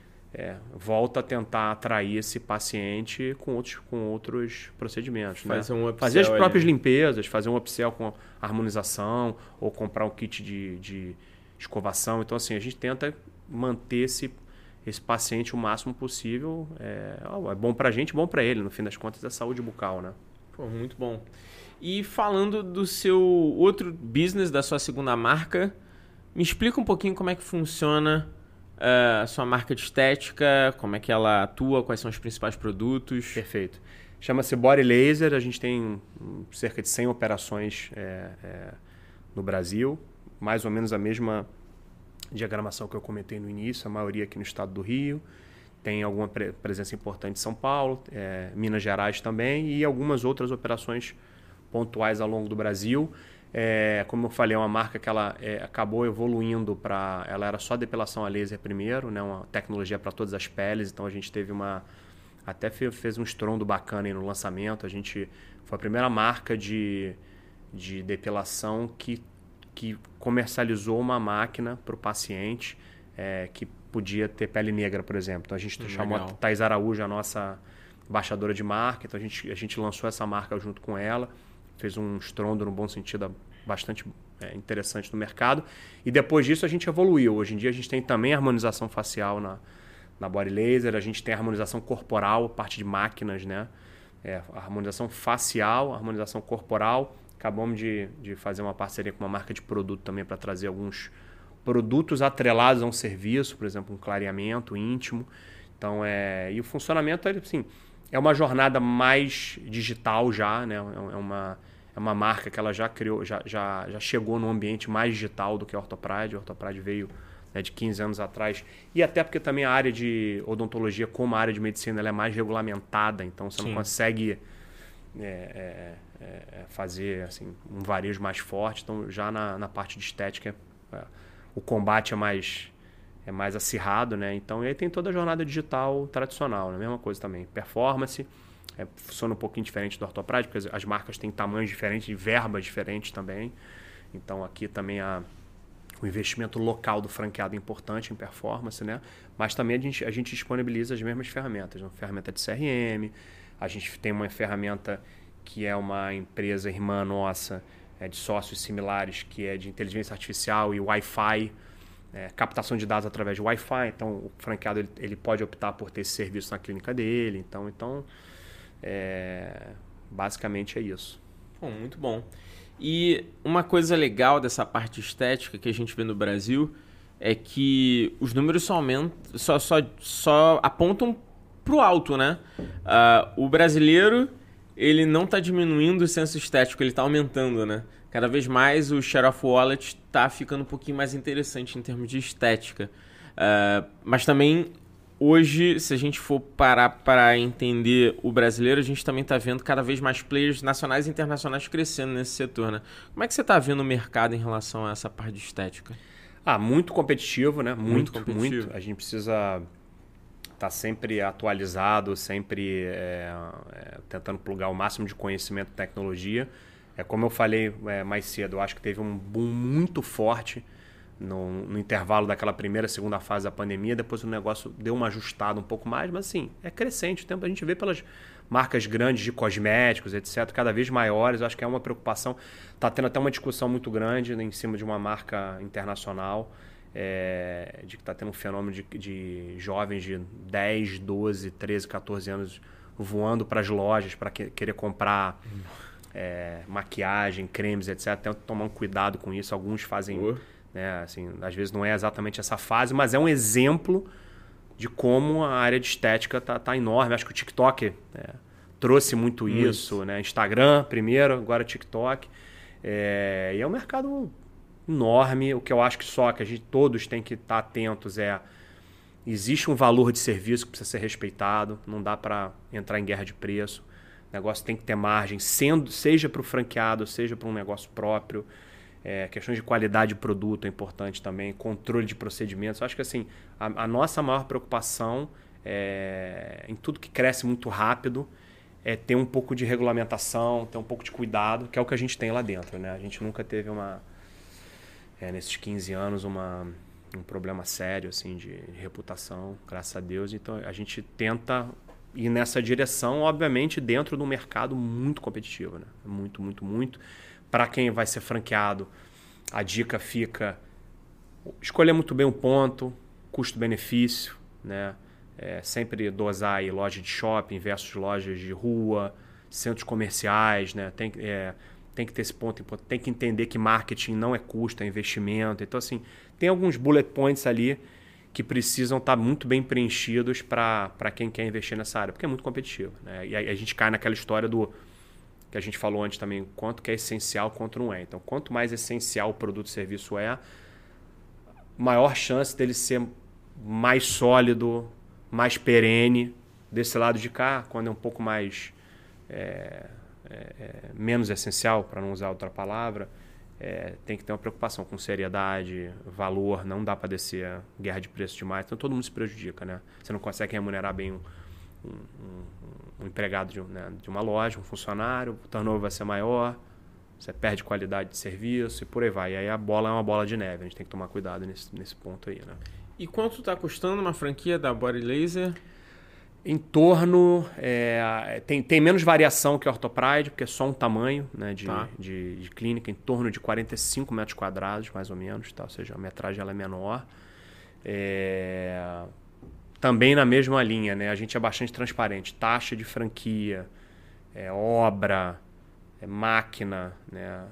S1: volta a tentar atrair esse paciente com outros procedimentos.
S2: Fazer um upsell,
S1: fazer as próprias limpezas, fazer um upsell com harmonização ou comprar um kit de escovação. Então, assim, a gente tenta manter esse paciente o máximo possível. É bom para a gente, bom para ele. No fim das contas, é saúde bucal, né?
S2: Pô, muito bom. E falando do seu outro business, da sua segunda marca, me explica um pouquinho como é que funciona a sua marca de estética, como é que ela atua, quais são os principais produtos.
S1: Perfeito. Chama-se Body Laser. A gente tem cerca de 100 operações no Brasil, mais ou menos a mesma diagramação que eu comentei no início, a maioria aqui no estado do Rio. Tem alguma presença importante em São Paulo, Minas Gerais também, e algumas outras operações pontuais ao longo do Brasil. Como eu falei, é uma marca que ela acabou evoluindo para... Ela era só depilação a laser primeiro, né? Uma tecnologia para todas as peles. Então a gente teve até fez um estrondo bacana aí no lançamento. A gente foi a primeira marca de depilação que comercializou uma máquina para o paciente que podia ter pele negra, por exemplo. Então a gente chamou a Thais Araújo, a nossa embaixadora de marca. Então a gente lançou essa marca junto com ela. Fez um estrondo, no bom sentido, bastante interessante no mercado. E depois disso a gente evoluiu. Hoje em dia a gente tem também harmonização facial na Body Laser. A gente tem harmonização corporal, parte de máquinas, né? A harmonização facial, a harmonização corporal. Acabamos de fazer uma parceria com uma marca de produto também para trazer alguns produtos atrelados a um serviço, por exemplo, um clareamento íntimo. Então, e o funcionamento, assim, é uma jornada mais digital já, né? É uma marca que ela já criou, já chegou num ambiente mais digital do que a Ortopride. A Ortopride veio de 15 anos atrás. E até porque também a área de odontologia, como a área de medicina, ela é mais regulamentada. Então, você não consegue fazer assim, um varejo mais forte. Então, já na parte de estética, o combate é mais acirrado, né? Então, e aí tem toda a jornada digital tradicional, né? Mesma coisa também. Performance, funciona um pouquinho diferente do Ortopride, porque as marcas têm tamanhos diferentes e verbas diferentes também. Então, aqui também o investimento local do franqueado é importante em performance, né? Mas também a gente disponibiliza as mesmas ferramentas. Uma ferramenta de CRM, a gente tem uma ferramenta que é uma empresa irmã nossa, de sócios similares, que é de inteligência artificial e Wi-Fi, captação de dados através de Wi-Fi. Então, o franqueado ele pode optar por ter esse serviço na clínica dele. Então basicamente é isso.
S2: Bom, muito bom. E uma coisa legal dessa parte estética que a gente vê no Brasil é que os números só apontam para o alto, né? O brasileiro, ele não está diminuindo o senso estético, ele está aumentando, né? Cada vez mais o share of wallet está ficando um pouquinho mais interessante em termos de estética. Mas também, hoje, se a gente for parar para entender o brasileiro, a gente também está vendo cada vez mais players nacionais e internacionais crescendo nesse setor, né? Como é que você está vendo o mercado em relação a essa parte de estética?
S1: Muito competitivo, né? Muito
S2: competitivo.
S1: Muito. A gente precisa estar sempre atualizado, sempre tentando plugar o máximo de conhecimento e tecnologia. Como eu falei mais cedo, eu acho que teve um boom muito forte no intervalo daquela primeira, segunda fase da pandemia. Depois o negócio deu uma ajustada um pouco mais, mas assim, é crescente. O tempo a gente vê pelas marcas grandes de cosméticos, etc., cada vez maiores. Eu acho que é uma preocupação. Está tendo até uma discussão muito grande, né, em cima de uma marca internacional, de que está tendo um fenômeno de jovens de 10, 12, 13, 14 anos voando para as lojas para querer comprar maquiagem, cremes, etc. Tem que tomar um cuidado com isso. Alguns fazem... assim, às vezes não é exatamente essa fase, mas é um exemplo de como a área de estética tá enorme. Acho que o TikTok trouxe muito isso, né? Instagram primeiro, agora TikTok. E é um mercado enorme. O que eu acho que a gente todos tem que estar atentos existe um valor de serviço que precisa ser respeitado, não dá para entrar em guerra de preço. O negócio tem que ter margem, seja para o franqueado, seja para um negócio próprio. Questões de qualidade de produto é importante também, controle de procedimentos. Eu acho que assim, a nossa maior preocupação em tudo que cresce muito rápido é ter um pouco de regulamentação, ter um pouco de cuidado, que é o que a gente tem lá dentro, né? A gente nunca teve nesses 15 anos um problema sério assim, de reputação, graças a Deus. Então a gente tenta ir nessa direção, obviamente, dentro de um mercado muito competitivo, né? Muito, muito, muito. Para quem vai ser franqueado, a dica fica escolher muito bem o ponto, custo-benefício, né? Sempre dosar aí loja de shopping versus lojas de rua, centros comerciais, né? Tem que ter esse ponto, tem que entender que marketing não é custo, é investimento. Então, assim, tem alguns bullet points ali que precisam estar muito bem preenchidos para quem quer investir nessa área, porque é muito competitivo, né? E a gente cai naquela história que a gente falou antes também, quanto que é essencial, quanto não é. Então, quanto mais essencial o produto ou serviço maior chance dele ser mais sólido, mais perene. Desse lado de cá, quando é um pouco mais menos essencial, para não usar outra palavra, tem que ter uma preocupação com seriedade, valor. Não dá para descer guerra de preço demais, então todo mundo se prejudica, né? Você não consegue remunerar bem um empregado de uma loja, um funcionário, o turnover vai ser maior, você perde qualidade de serviço e por aí vai. E aí a bola é uma bola de neve, a gente tem que tomar cuidado nesse ponto aí, né?
S2: E quanto está custando uma franquia da Body Laser?
S1: Em torno... tem menos variação que a Orthopride, porque é só um tamanho, né, de clínica, em torno de 45 metros quadrados, mais ou menos, tá? Ou seja, a metragem ela é menor. Também na mesma linha, né? A gente é bastante transparente. Taxa de franquia, obra, máquina, né?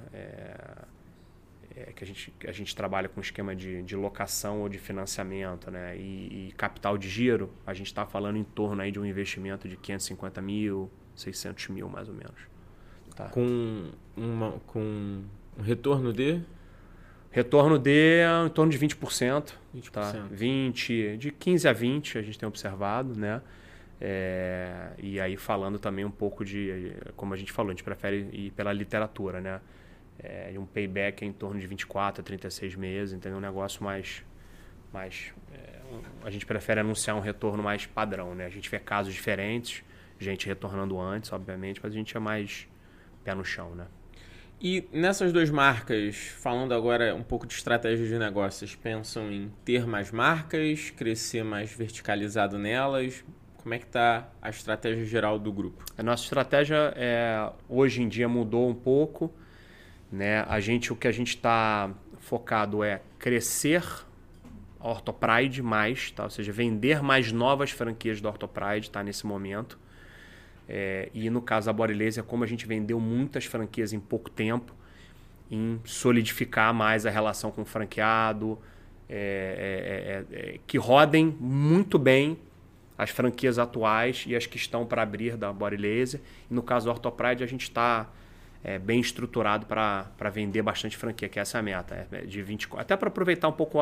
S1: Que a gente trabalha com esquema de locação ou de financiamento, né? E capital de giro, a gente está falando em torno aí de um investimento de 550 mil, 600 mil mais ou menos. Tá?
S2: Com um retorno de?
S1: Retorno em torno de 20%.
S2: 20%.
S1: Tá? De 15 a 20 a gente tem observado, né? E aí falando também um pouco como a gente falou, a gente prefere ir pela literatura, né? Um payback em torno de 24 a 36 meses, então é um negócio mais a gente prefere anunciar um retorno mais padrão, né? A gente vê casos diferentes, gente retornando antes, obviamente, mas a gente é mais pé no chão, né?
S2: E nessas duas marcas, falando agora um pouco de estratégia de negócios, pensam em ter mais marcas, crescer mais verticalizado nelas? como é que está a estratégia geral do grupo?
S1: A nossa estratégia hoje em dia mudou um pouco, né? O que a gente está focado é crescer a Orthopride mais, tá? Ou seja, vender mais novas franquias da Orthopride, tá? Nesse momento. E no caso da Body Laser, como a gente vendeu muitas franquias em pouco tempo, em solidificar mais a relação com o franqueado, que rodem muito bem as franquias atuais e as que estão para abrir da Body Laser. E no caso da Orthopride, a gente está bem estruturado para vender bastante franquia, que essa é a meta. De 24, até para aproveitar um pouco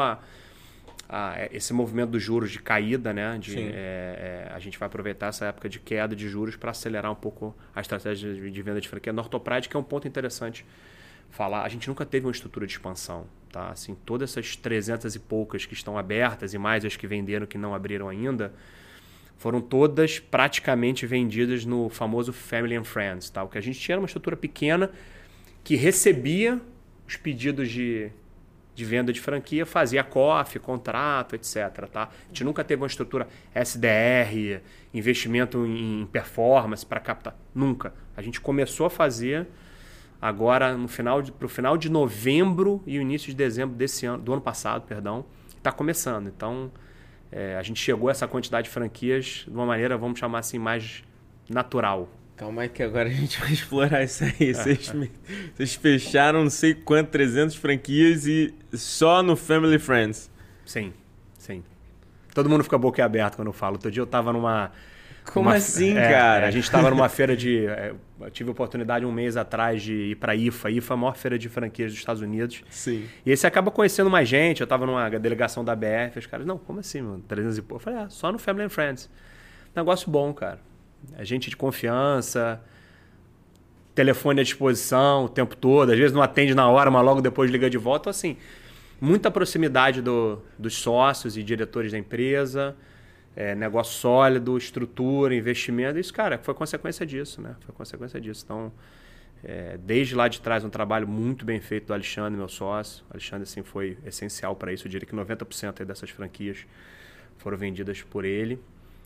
S1: esse movimento dos juros de caída, né? A gente vai aproveitar essa época de queda de juros para acelerar um pouco a estratégia de venda de franquia. Na Orthopride, que é um ponto interessante falar, a gente nunca teve uma estrutura de expansão, tá? Assim, todas essas 300 e poucas que estão abertas e mais as que venderam que não abriram ainda, foram todas praticamente vendidas no famoso Family and Friends, tá? O que a gente tinha era uma estrutura pequena que recebia os pedidos de venda de franquia, fazia COF, contrato, etc. Tá? A gente nunca teve uma estrutura SDR, investimento em performance para captar. Nunca. A gente começou a fazer agora para o final de novembro e o início de dezembro do ano passado, está começando. Então, a gente chegou a essa quantidade de franquias de uma maneira, vamos chamar assim, mais natural.
S2: Calma aí que agora a gente vai explorar isso aí. Vocês fecharam não sei quanto, 300 franquias e só no Family Friends.
S1: Sim. Todo mundo fica boquiaberto quando eu falo. Outro dia eu estava numa...
S2: Como assim, cara?
S1: A gente estava numa feira eu tive a oportunidade um mês atrás de ir para a IFA. A IFA é a maior feira de franquias dos Estados Unidos.
S2: Sim.
S1: E aí você acaba conhecendo mais gente. Eu estava numa delegação da BF. Os caras, não, como assim, mano? 300 e pouco. Eu falei, só no Family and Friends. Negócio bom, cara. É gente de confiança, telefone à disposição o tempo todo. Às vezes não atende na hora, mas logo depois liga de volta. Então, assim, muita proximidade dos sócios e diretores da empresa. Negócio sólido, estrutura, investimento. Isso, cara, foi consequência disso, né? Então, desde lá de trás, um trabalho muito bem feito do Alexandre, meu sócio. O Alexandre, assim, foi essencial para isso. Eu diria que 90% aí dessas franquias foram vendidas por ele.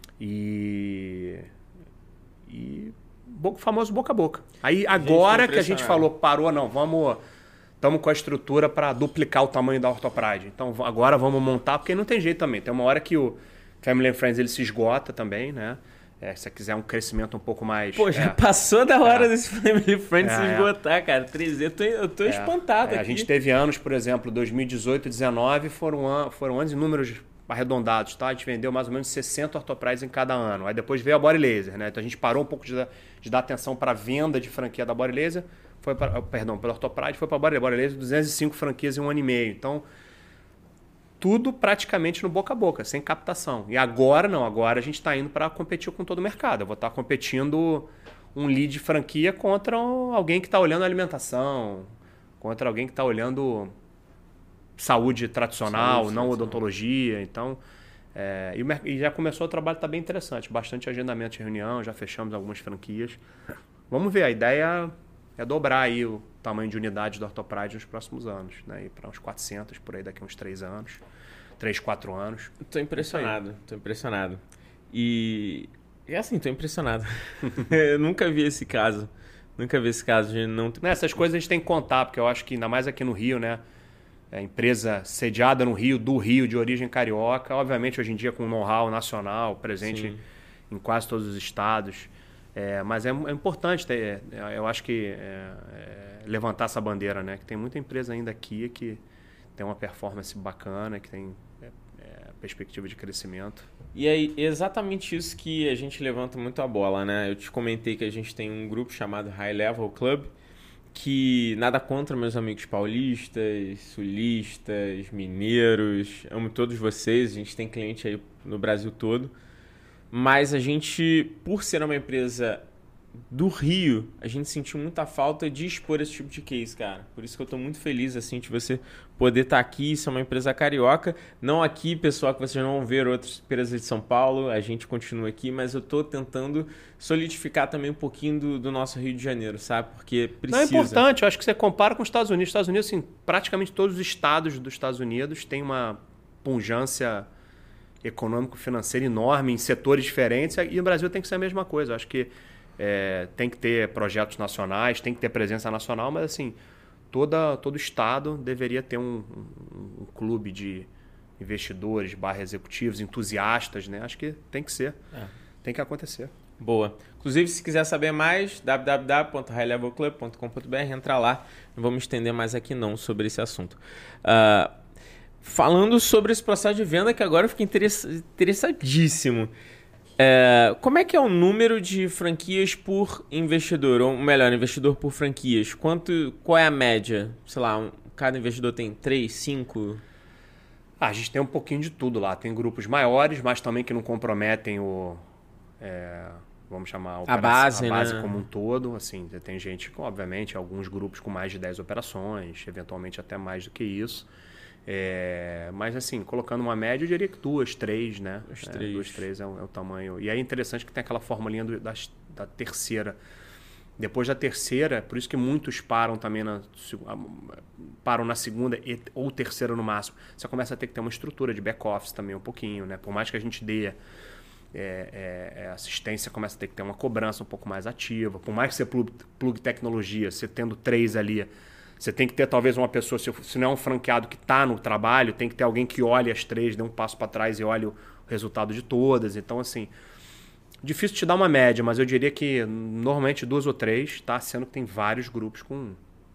S1: E famoso boca a boca. Aí agora que a gente falou, parou, não, estamos com a estrutura para duplicar o tamanho da Orthopride. Então agora vamos montar, porque não tem jeito também. Tem uma hora que o Family and Friends ele se esgota também, né? Se você quiser um crescimento um pouco mais...
S2: Pô, já passou da hora desse Family Friends se esgotar, cara. 300, eu tô espantado aqui.
S1: A gente teve anos, por exemplo, 2018 e 2019 foram anos em números arredondados, tá? A gente vendeu mais ou menos 60 Orthoprides em cada ano. Aí depois veio a Body Laser, né? Então a gente parou um pouco de dar atenção para a venda de franquia da Body Laser, pela Orthopride, foi para a Body Laser, 205 franquias em um ano e meio. Então, tudo praticamente no boca a boca, sem captação. E agora não, agora a gente está indo para competir com todo o mercado. Eu vou estar competindo um lead de franquia contra alguém que está olhando alimentação, contra alguém que está olhando saúde tradicional, não odontologia. Então, e já começou o trabalho, está bem interessante. Bastante agendamento de reunião, já fechamos algumas franquias. Vamos ver, a ideia é dobrar aí o tamanho de unidade do Orthopride nos próximos anos, né? Ir para uns 400 por aí daqui a uns 3 anos, 3, 4 anos.
S2: Tô impressionado. E assim, tô impressionado. Eu nunca vi esse caso de não...
S1: Essas coisas a gente tem que contar, porque eu acho que ainda mais aqui no Rio, né? Empresa sediada no Rio, do Rio, de origem carioca, obviamente hoje em dia com know-how nacional, presente em quase todos os estados. Mas é importante eu acho que levantar essa bandeira, né? Que tem muita empresa ainda aqui que tem uma performance bacana, que tem perspectiva de crescimento.
S2: E é exatamente isso que a gente levanta muito a bola, né? Eu te comentei que a gente tem um grupo chamado High Level Club, que nada contra meus amigos paulistas, sulistas, mineiros, amo todos vocês, a gente tem cliente aí no Brasil todo, mas a gente, por ser uma empresa do Rio, a gente sentiu muita falta de expor esse tipo de case, cara. Por isso que eu tô muito feliz, assim, de você poder estar aqui. Isso é uma empresa carioca. Não aqui, pessoal, que vocês não vão ver outras empresas de São Paulo. A gente continua aqui, mas eu tô tentando solidificar também um pouquinho do nosso Rio de Janeiro, sabe? Porque precisa.
S1: Não, é importante. Eu acho que você compara com os Estados Unidos. Os Estados Unidos, assim, praticamente todos os estados dos Estados Unidos têm uma pujança econômico-financeiro enorme em setores diferentes, e o Brasil tem que ser a mesma coisa. Eu acho que tem que ter projetos nacionais, tem que ter presença nacional, mas assim, todo estado deveria ter um clube de investidores, executivos, entusiastas, né? Acho que tem que ser, tem que acontecer.
S2: Boa. Inclusive, se quiser saber mais, www.highlevelclub.com.br, entra lá. Não vou me estender mais aqui não sobre esse assunto. Falando sobre esse processo de venda, que agora eu fiquei interessadíssimo. Como é que é o número de franquias por investidor? Ou melhor, investidor por franquias? Qual é a média? Sei lá, cada investidor tem 3, 5...
S1: A gente tem um pouquinho de tudo lá. Tem grupos maiores, mas também que não comprometem vamos chamar
S2: a base,
S1: né? Como um todo. Assim, tem gente, obviamente, alguns grupos com mais de 10 operações, eventualmente até mais do que isso. Mas assim, colocando uma média, eu diria que 2, 3, né? 2, 3 é o tamanho. E é interessante que tem aquela formulinha da terceira. Depois da terceira, por isso que muitos param também param na segunda ou terceira no máximo. Você começa a ter que ter uma estrutura de back-office também um pouquinho, né? Por mais que a gente dê assistência, começa a ter que ter uma cobrança um pouco mais ativa. Por mais que você plugue tecnologia, você tendo 3 ali, você tem que ter talvez uma pessoa, se não é um franqueado que está no trabalho, tem que ter alguém que olhe as 3, dê um passo para trás e olhe o resultado de todas. Então, assim, difícil te dar uma média, mas eu diria que normalmente 2 ou 3, tá? Sendo que tem vários grupos com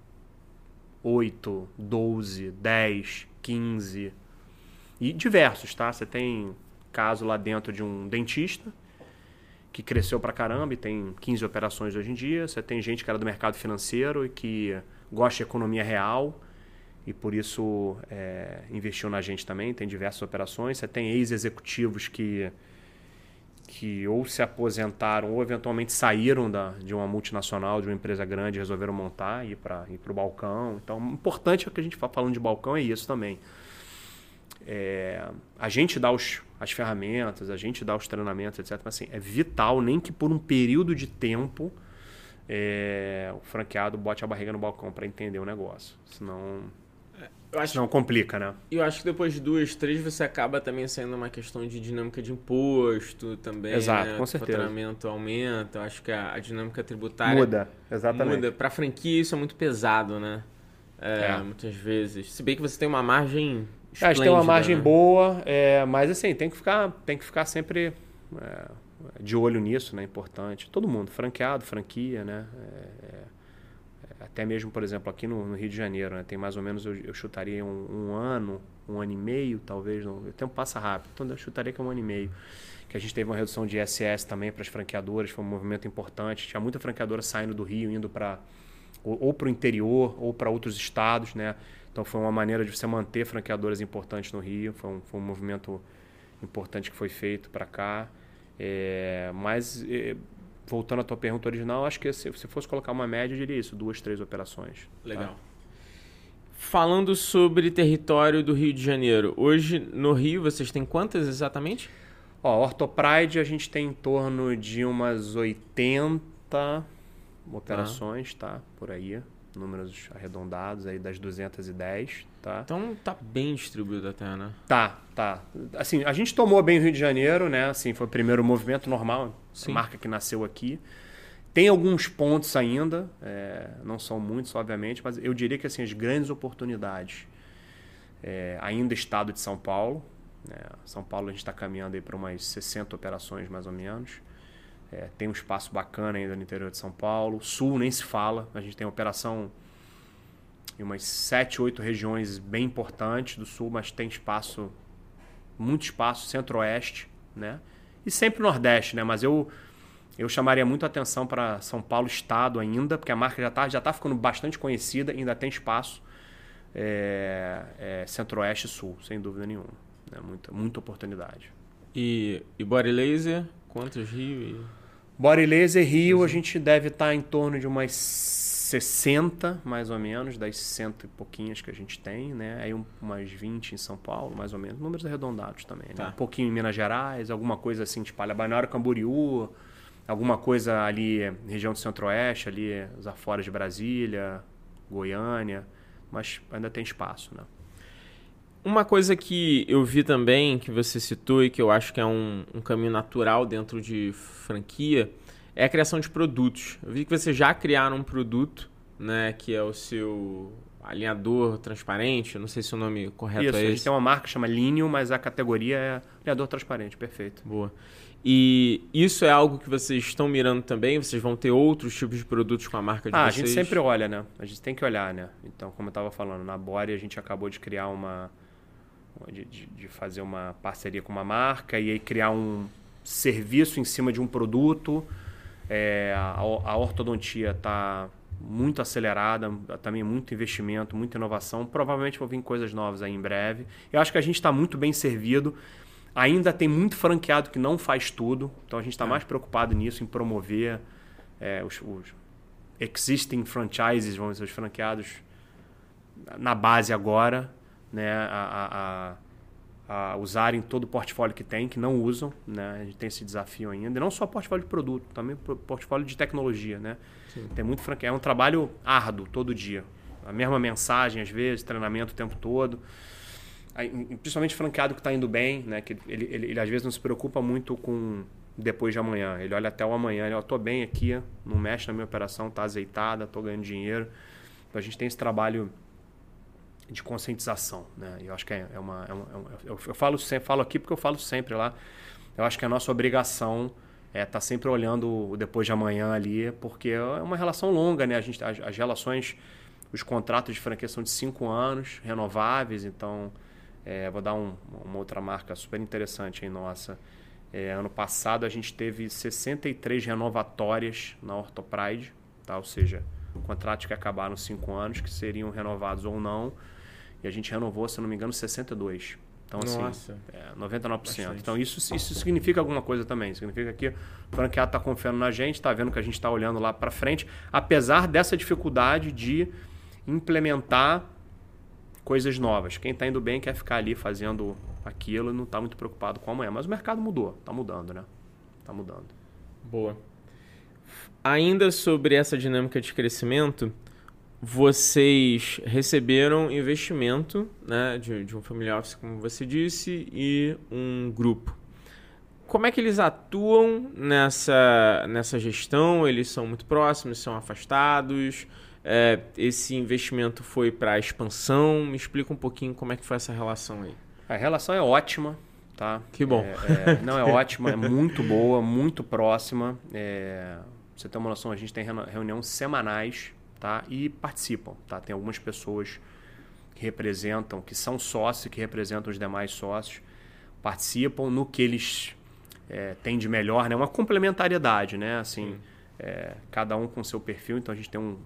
S1: 8, 12, 10, 15 e diversos, tá? Você tem caso lá dentro de um dentista que cresceu pra caramba e tem 15 operações hoje em dia. Você tem gente que era do mercado financeiro e que gosta de economia real e por isso investiu na gente também. Tem diversas operações. Você tem ex-executivos que ou se aposentaram ou eventualmente saíram de uma multinacional, de uma empresa grande, resolveram montar e ir para o balcão. Então, o importante é que a gente está falando de balcão é isso também. A gente dá as ferramentas, a gente dá os treinamentos, etc. Mas assim, é vital, nem que por um período de tempo o franqueado bote a barriga no balcão para entender o negócio. Senão complica, né?
S2: Eu acho que depois de 2, 3 você acaba também saindo uma questão de dinâmica de imposto também.
S1: Exato,
S2: né?
S1: com certeza.
S2: O faturamento aumenta. Eu acho que a dinâmica tributária
S1: muda, exatamente.
S2: Muda. Para franquia isso é muito pesado, né? Muitas vezes. Se bem que você tem uma margem
S1: a gente tem uma margem boa, mas assim, tem que ficar sempre de olho nisso, né? Importante. Todo mundo, franqueado, franquia, né? Até mesmo, por exemplo, aqui no Rio de Janeiro, né? Tem mais ou menos, eu chutaria um ano e meio, talvez. O tempo passa rápido, então eu chutaria que é 1 ano e meio. Que a gente teve uma redução de ISS também para as franqueadoras, foi um movimento importante. Tinha muita franqueadora saindo do Rio, indo ou para o interior ou para outros estados, né? Então foi uma maneira de você manter franqueadoras importantes no Rio. Foi um movimento importante que foi feito para cá. Mas, voltando à tua pergunta original, acho que se fosse colocar uma média, eu diria isso, 2, 3 operações.
S2: Legal. Tá? Falando sobre território do Rio de Janeiro, hoje no Rio vocês têm quantas exatamente?
S1: Orthopride a gente tem em torno de umas 80 operações, tá? Por aí. Números arredondados aí das 210, tá?
S2: Então tá bem distribuído até, né?
S1: Tá. Assim, a gente tomou bem o Rio de Janeiro, né? Assim, foi o primeiro movimento normal,
S2: Sim.
S1: A marca que nasceu aqui. Tem alguns pontos ainda, não são muitos, obviamente, mas eu diria que assim, as grandes oportunidades ainda estado de São Paulo. São Paulo a gente está caminhando aí para umas 60 operações mais ou menos. Tem um espaço bacana ainda no interior de São Paulo. Sul nem se fala. A gente tem operação em umas 7, 8 regiões bem importantes do Sul, mas tem espaço, muito espaço, Centro-Oeste, né? E sempre Nordeste, né? Mas eu chamaria muito a atenção para São Paulo Estado ainda, porque a marca já tá ficando bastante conhecida, ainda tem espaço Centro-Oeste e Sul, sem dúvida nenhuma. Né? Muita oportunidade.
S2: E Body Laser, quantos Rio?
S1: Body Laser Rio, a gente deve estar em torno de umas 60, mais ou menos, das 100 e pouquinhas que a gente tem, né? Aí umas 20 em São Paulo, mais ou menos. Números arredondados também, né?
S2: Tá.
S1: Um pouquinho em Minas Gerais, alguma coisa assim, tipo Balneário Camboriú, alguma coisa ali, região do Centro-Oeste, ali, os aforas de Brasília, Goiânia, mas ainda tem espaço, né?
S2: Uma coisa que eu vi também, que você citou e que eu acho que é um caminho natural dentro de franquia, é a criação de produtos. Eu vi que você já criaram um produto, né, que é o seu alinhador transparente, eu não sei se o nome correto
S1: Isso,
S2: é
S1: a
S2: esse.
S1: gente tem uma marca que chama Lineo, mas a categoria é alinhador transparente, perfeito.
S2: Boa. E isso é algo que vocês estão mirando também? Vocês vão ter outros tipos de produtos com a marca de vocês?
S1: A gente sempre olha, né? A gente tem que olhar, né? Então, como eu estava falando, na Bore a gente acabou de criar de fazer uma parceria com uma marca e aí criar um serviço em cima de um produto. A ortodontia está muito acelerada, também muito investimento, muita inovação. Provavelmente vão vir coisas novas aí em breve. Eu acho que a gente está muito bem servido. Ainda tem muito franqueado que não faz tudo, então a gente está mais preocupado nisso, em promover os existing franchises, vamos dizer, os franqueados na base agora, né, a usarem todo o portfólio que tem, que não usam, né? A gente tem esse desafio ainda. E não só portfólio de produto, também portfólio de tecnologia, né? Tem muito franqueado. É um trabalho árduo todo dia. A mesma mensagem, às vezes, treinamento o tempo todo. Principalmente franqueado que está indo bem, né? Que ele às vezes não se preocupa muito com depois de amanhã. Ele olha até o amanhã. Ele estou bem aqui, não mexe na minha operação, está azeitada, estou ganhando dinheiro. Então a gente tem esse trabalho de conscientização, né? Eu acho que eu falo aqui porque eu falo sempre lá. Eu acho que a nossa obrigação tá sempre olhando o depois de amanhã ali, porque é uma relação longa, né? As relações, os contratos de franquia são de 5 anos, renováveis, então vou dar uma outra marca super interessante aí nossa. Ano passado a gente teve 63 renovatórias na Orthopride, tá? Ou seja, contratos que acabaram 5 anos, que seriam renovados ou não. E a gente renovou, se não me engano, 62. Então,
S2: nossa,
S1: assim, 99%.
S2: Bastante.
S1: Então, isso significa alguma coisa também. Significa que o franqueado está confiando na gente, está vendo que a gente está olhando lá para frente, apesar dessa dificuldade de implementar coisas novas. Quem está indo bem quer ficar ali fazendo aquilo e não está muito preocupado com amanhã. Mas o mercado mudou. Está mudando, né? Está mudando.
S2: Boa. Ainda sobre essa dinâmica de crescimento, vocês receberam investimento, né, de um family office, como você disse, e um grupo. Como é que eles atuam nessa gestão? Eles são muito próximos, são afastados? Esse investimento foi para a expansão? Me explica um pouquinho como é que foi essa relação aí.
S1: A relação é ótima, tá?
S2: Que bom.
S1: Não é ótima, é muito boa, muito próxima. Pra você ter uma noção, a gente tem reuniões semanais, tá? E participam, tá? Tem algumas pessoas que representam, que são sócios, que representam os demais sócios, participam no que eles têm de melhor, né? Uma complementariedade, né? Assim, cada um com seu perfil. Então a gente tem um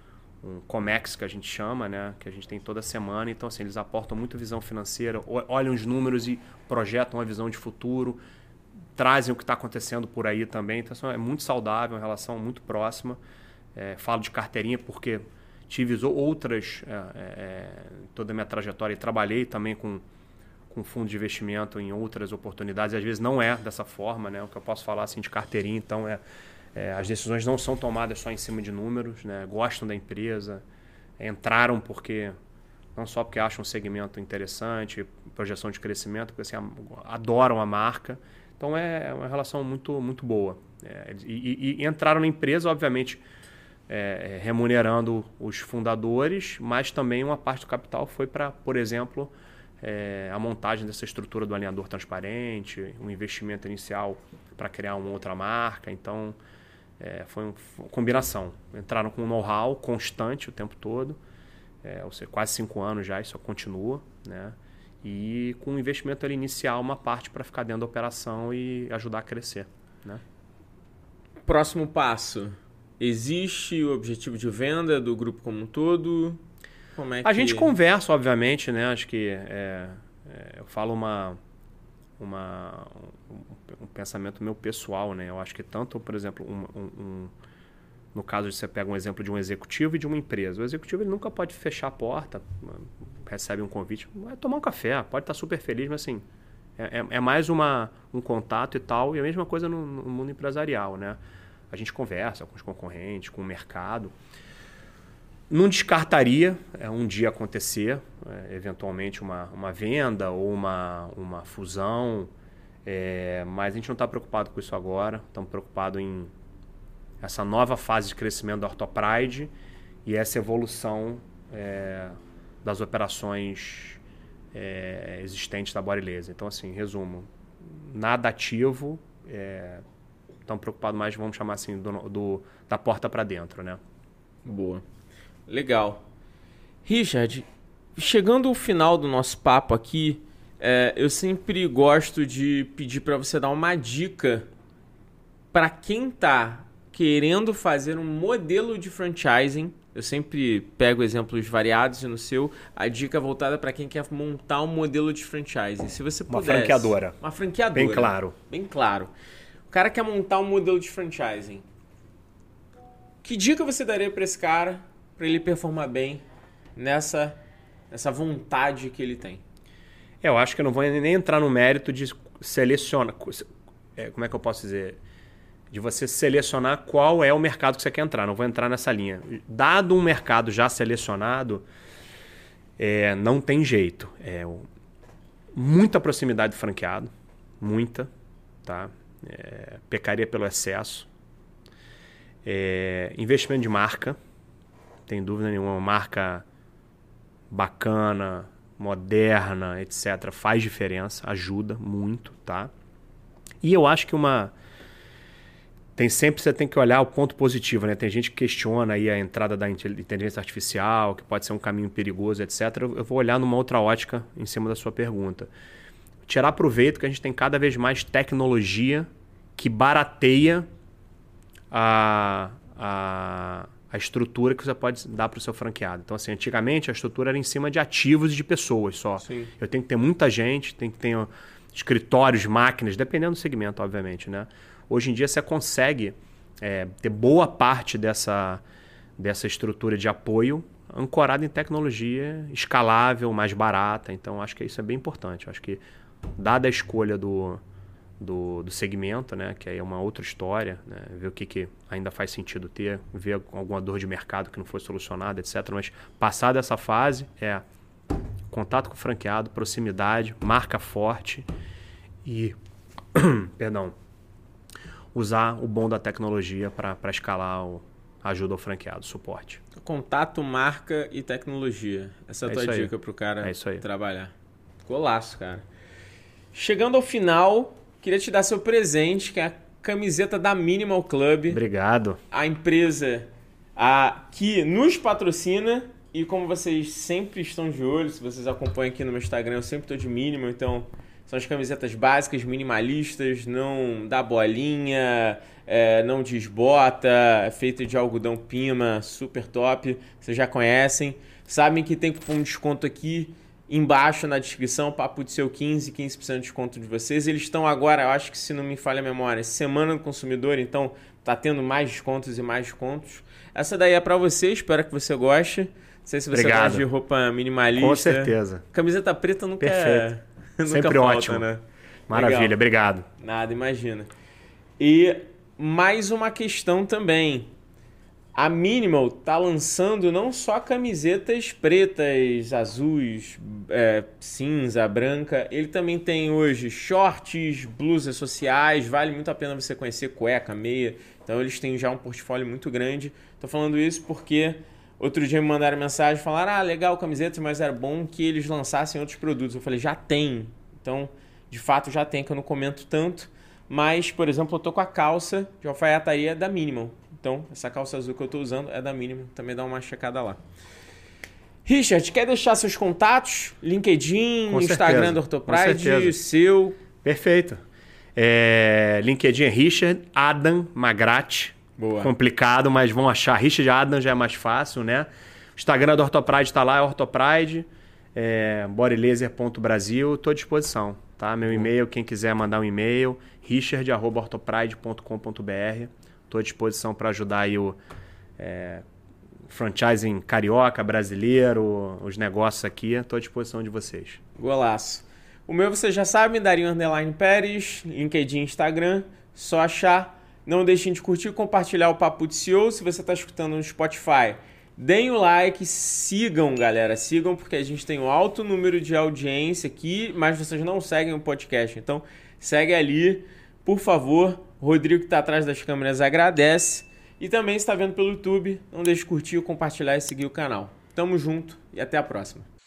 S1: Comex que a gente chama, né? Que a gente tem toda semana. Então assim, eles aportam muito visão financeira, olham os números e projetam uma visão de futuro, trazem o que está acontecendo por aí também. Então é muito saudável, uma relação muito próxima. Falo de carteirinha porque tive outras toda a minha trajetória e trabalhei também com fundo de investimento em outras oportunidades. E às vezes não é dessa forma, né? O que eu posso falar assim de carteirinha, então as decisões não são tomadas só em cima de números, né? Gostam da empresa, entraram não só porque acham um segmento interessante, projeção de crescimento, porque assim, adoram a marca. Então é uma relação muito, muito boa. E entraram na empresa, obviamente, remunerando os fundadores, mas também uma parte do capital foi para, por exemplo, a montagem dessa estrutura do alinhador transparente, um investimento inicial para criar uma outra marca. Então, foi uma combinação. Entraram com um know-how constante o tempo todo, ou seja, quase 5 anos já, isso continua, né? E com um investimento ali inicial, uma parte para ficar dentro da operação e ajudar a crescer, né?
S2: Próximo passo. Existe o objetivo de venda do grupo como um todo? Como é
S1: a gente conversa, obviamente, né? Acho que eu falo um pensamento meu pessoal, né? Eu acho que tanto, por exemplo, no caso de você pega um exemplo de um executivo e de uma empresa. O executivo ele nunca pode fechar a porta, recebe um convite, vai tomar um café, pode estar super feliz, mas assim, é mais um contato e tal, e a mesma coisa no mundo empresarial, né? A gente conversa com os concorrentes, com o mercado. Não descartaria um dia acontecer, eventualmente uma venda ou uma fusão, mas a gente não está preocupado com isso agora. Estamos preocupados em essa nova fase de crescimento da Orthopride e essa evolução das operações existentes da Body Laser. Então, assim, resumo, nada ativo, estamos preocupados mais, vamos chamar assim, da porta para dentro, né?
S2: Boa. Legal. Richard, chegando ao final do nosso papo aqui, eu sempre gosto de pedir para você dar uma dica para quem está querendo fazer um modelo de franchising. Eu sempre pego exemplos variados e no seu, a dica é voltada para quem quer montar um modelo de franchising. Se você pudesse... Uma franqueadora.
S1: Bem claro.
S2: Bem claro. O cara quer montar um modelo de franchising. Que dica você daria para esse cara, para ele performar bem nessa vontade que ele tem?
S1: Eu acho que eu não vou nem entrar no mérito de selecionar... como é que eu posso dizer? De você selecionar qual é o mercado que você quer entrar. Não vou entrar nessa linha. Dado um mercado já selecionado, não tem jeito. Muita proximidade do franqueado. Muita. Tá? Pecaria pelo excesso. Investimento de marca. Tem dúvida nenhuma. Uma marca bacana, moderna, etc. Faz diferença. Ajuda muito. Tá? E eu acho que você tem que olhar o ponto positivo, né? Tem gente que questiona aí a entrada da inteligência artificial, que pode ser um caminho perigoso, etc. Eu vou olhar numa outra ótica em cima da sua pergunta. Tirar proveito que a gente tem cada vez mais tecnologia que barateia a estrutura que você pode dar para o seu franqueado. Então, assim, antigamente a estrutura era em cima de ativos e de pessoas só.
S2: Sim.
S1: Eu tenho que ter muita gente, tem que ter escritórios, máquinas, dependendo do segmento, obviamente, né? Hoje em dia você consegue ter boa parte dessa estrutura de apoio ancorada em tecnologia escalável, mais barata. Então, acho que isso é bem importante. Acho que, dada a escolha do segmento, né, que aí é uma outra história, né, ver o que ainda faz sentido ter, ver alguma dor de mercado que não foi solucionada, etc. Mas, passada essa fase, contato com o franqueado, proximidade, marca forte e... perdão... usar o bom da tecnologia para escalar a ajuda ao franqueado, suporte.
S2: Contato, marca e tecnologia. Essa é a tua dica para o cara trabalhar. Golaço, cara. Chegando ao final, queria te dar seu presente, que é a camiseta da Minimal Club.
S1: Obrigado.
S2: A empresa que nos patrocina e como vocês sempre estão de olho, se vocês acompanham aqui no meu Instagram, eu sempre estou de Minimal, então... São as camisetas básicas, minimalistas, não dá bolinha, não desbota, é feita de algodão pima, super top. Vocês já conhecem. Sabem que tem cupom de desconto aqui embaixo na descrição, Papo de Seu 15% de desconto de vocês. Eles estão agora, eu acho que se não me falha a memória, Semana do Consumidor, então tá tendo mais descontos e mais descontos. Essa daí é para você, espero que você goste. Não sei se você gosta de roupa minimalista.
S1: Com certeza.
S2: Camiseta preta nunca
S1: Perfeito. Sempre
S2: falta,
S1: ótimo.
S2: Né?
S1: Maravilha,
S2: Legal.
S1: Obrigado.
S2: Nada, imagina. E mais uma questão também. A Minimal tá lançando não só camisetas pretas, azuis, cinza, branca. Ele também tem hoje shorts, blusas sociais. Vale muito a pena você conhecer cueca, meia. Então eles têm já um portfólio muito grande. Tô falando isso porque... Outro dia me mandaram mensagem e falaram, legal camiseta, mas era bom que eles lançassem outros produtos. Eu falei, já tem. Então, de fato, já tem, que eu não comento tanto. Mas, por exemplo, eu tô com a calça de alfaiataria da Minimal. Então, essa calça azul que eu tô usando é da Minimal. Também dá uma checada lá. Richard, quer deixar seus contatos? LinkedIn,
S1: Com
S2: Instagram
S1: certeza.
S2: do Orthopride, seu...
S1: Perfeito. LinkedIn é Richard Adam Magrati.
S2: Boa.
S1: Complicado, mas vão achar. Richard Adam já é mais fácil, né? O Instagram do Orthopride está lá, é Orthopride, bodylaser.brasil. Estou à disposição, tá? Meu e-mail, quem quiser mandar um e-mail, richard@orthopride.com.br. Estou à disposição para ajudar aí o franchising carioca, brasileiro, os negócios aqui. Estou à disposição de vocês.
S2: Golaço. O meu você já sabe, Dario_Pérez, LinkedIn, Instagram, só achar. Não deixem de curtir e compartilhar o Papo de CEO. Se você está escutando no Spotify, Deem o like, sigam, galera. Sigam porque a gente tem um alto número de audiência aqui, mas vocês não seguem o podcast. Então, segue ali, por favor. O Rodrigo que está atrás das câmeras agradece. E também, se está vendo pelo YouTube, não deixe de curtir, compartilhar e seguir o canal. Tamo junto e até a próxima.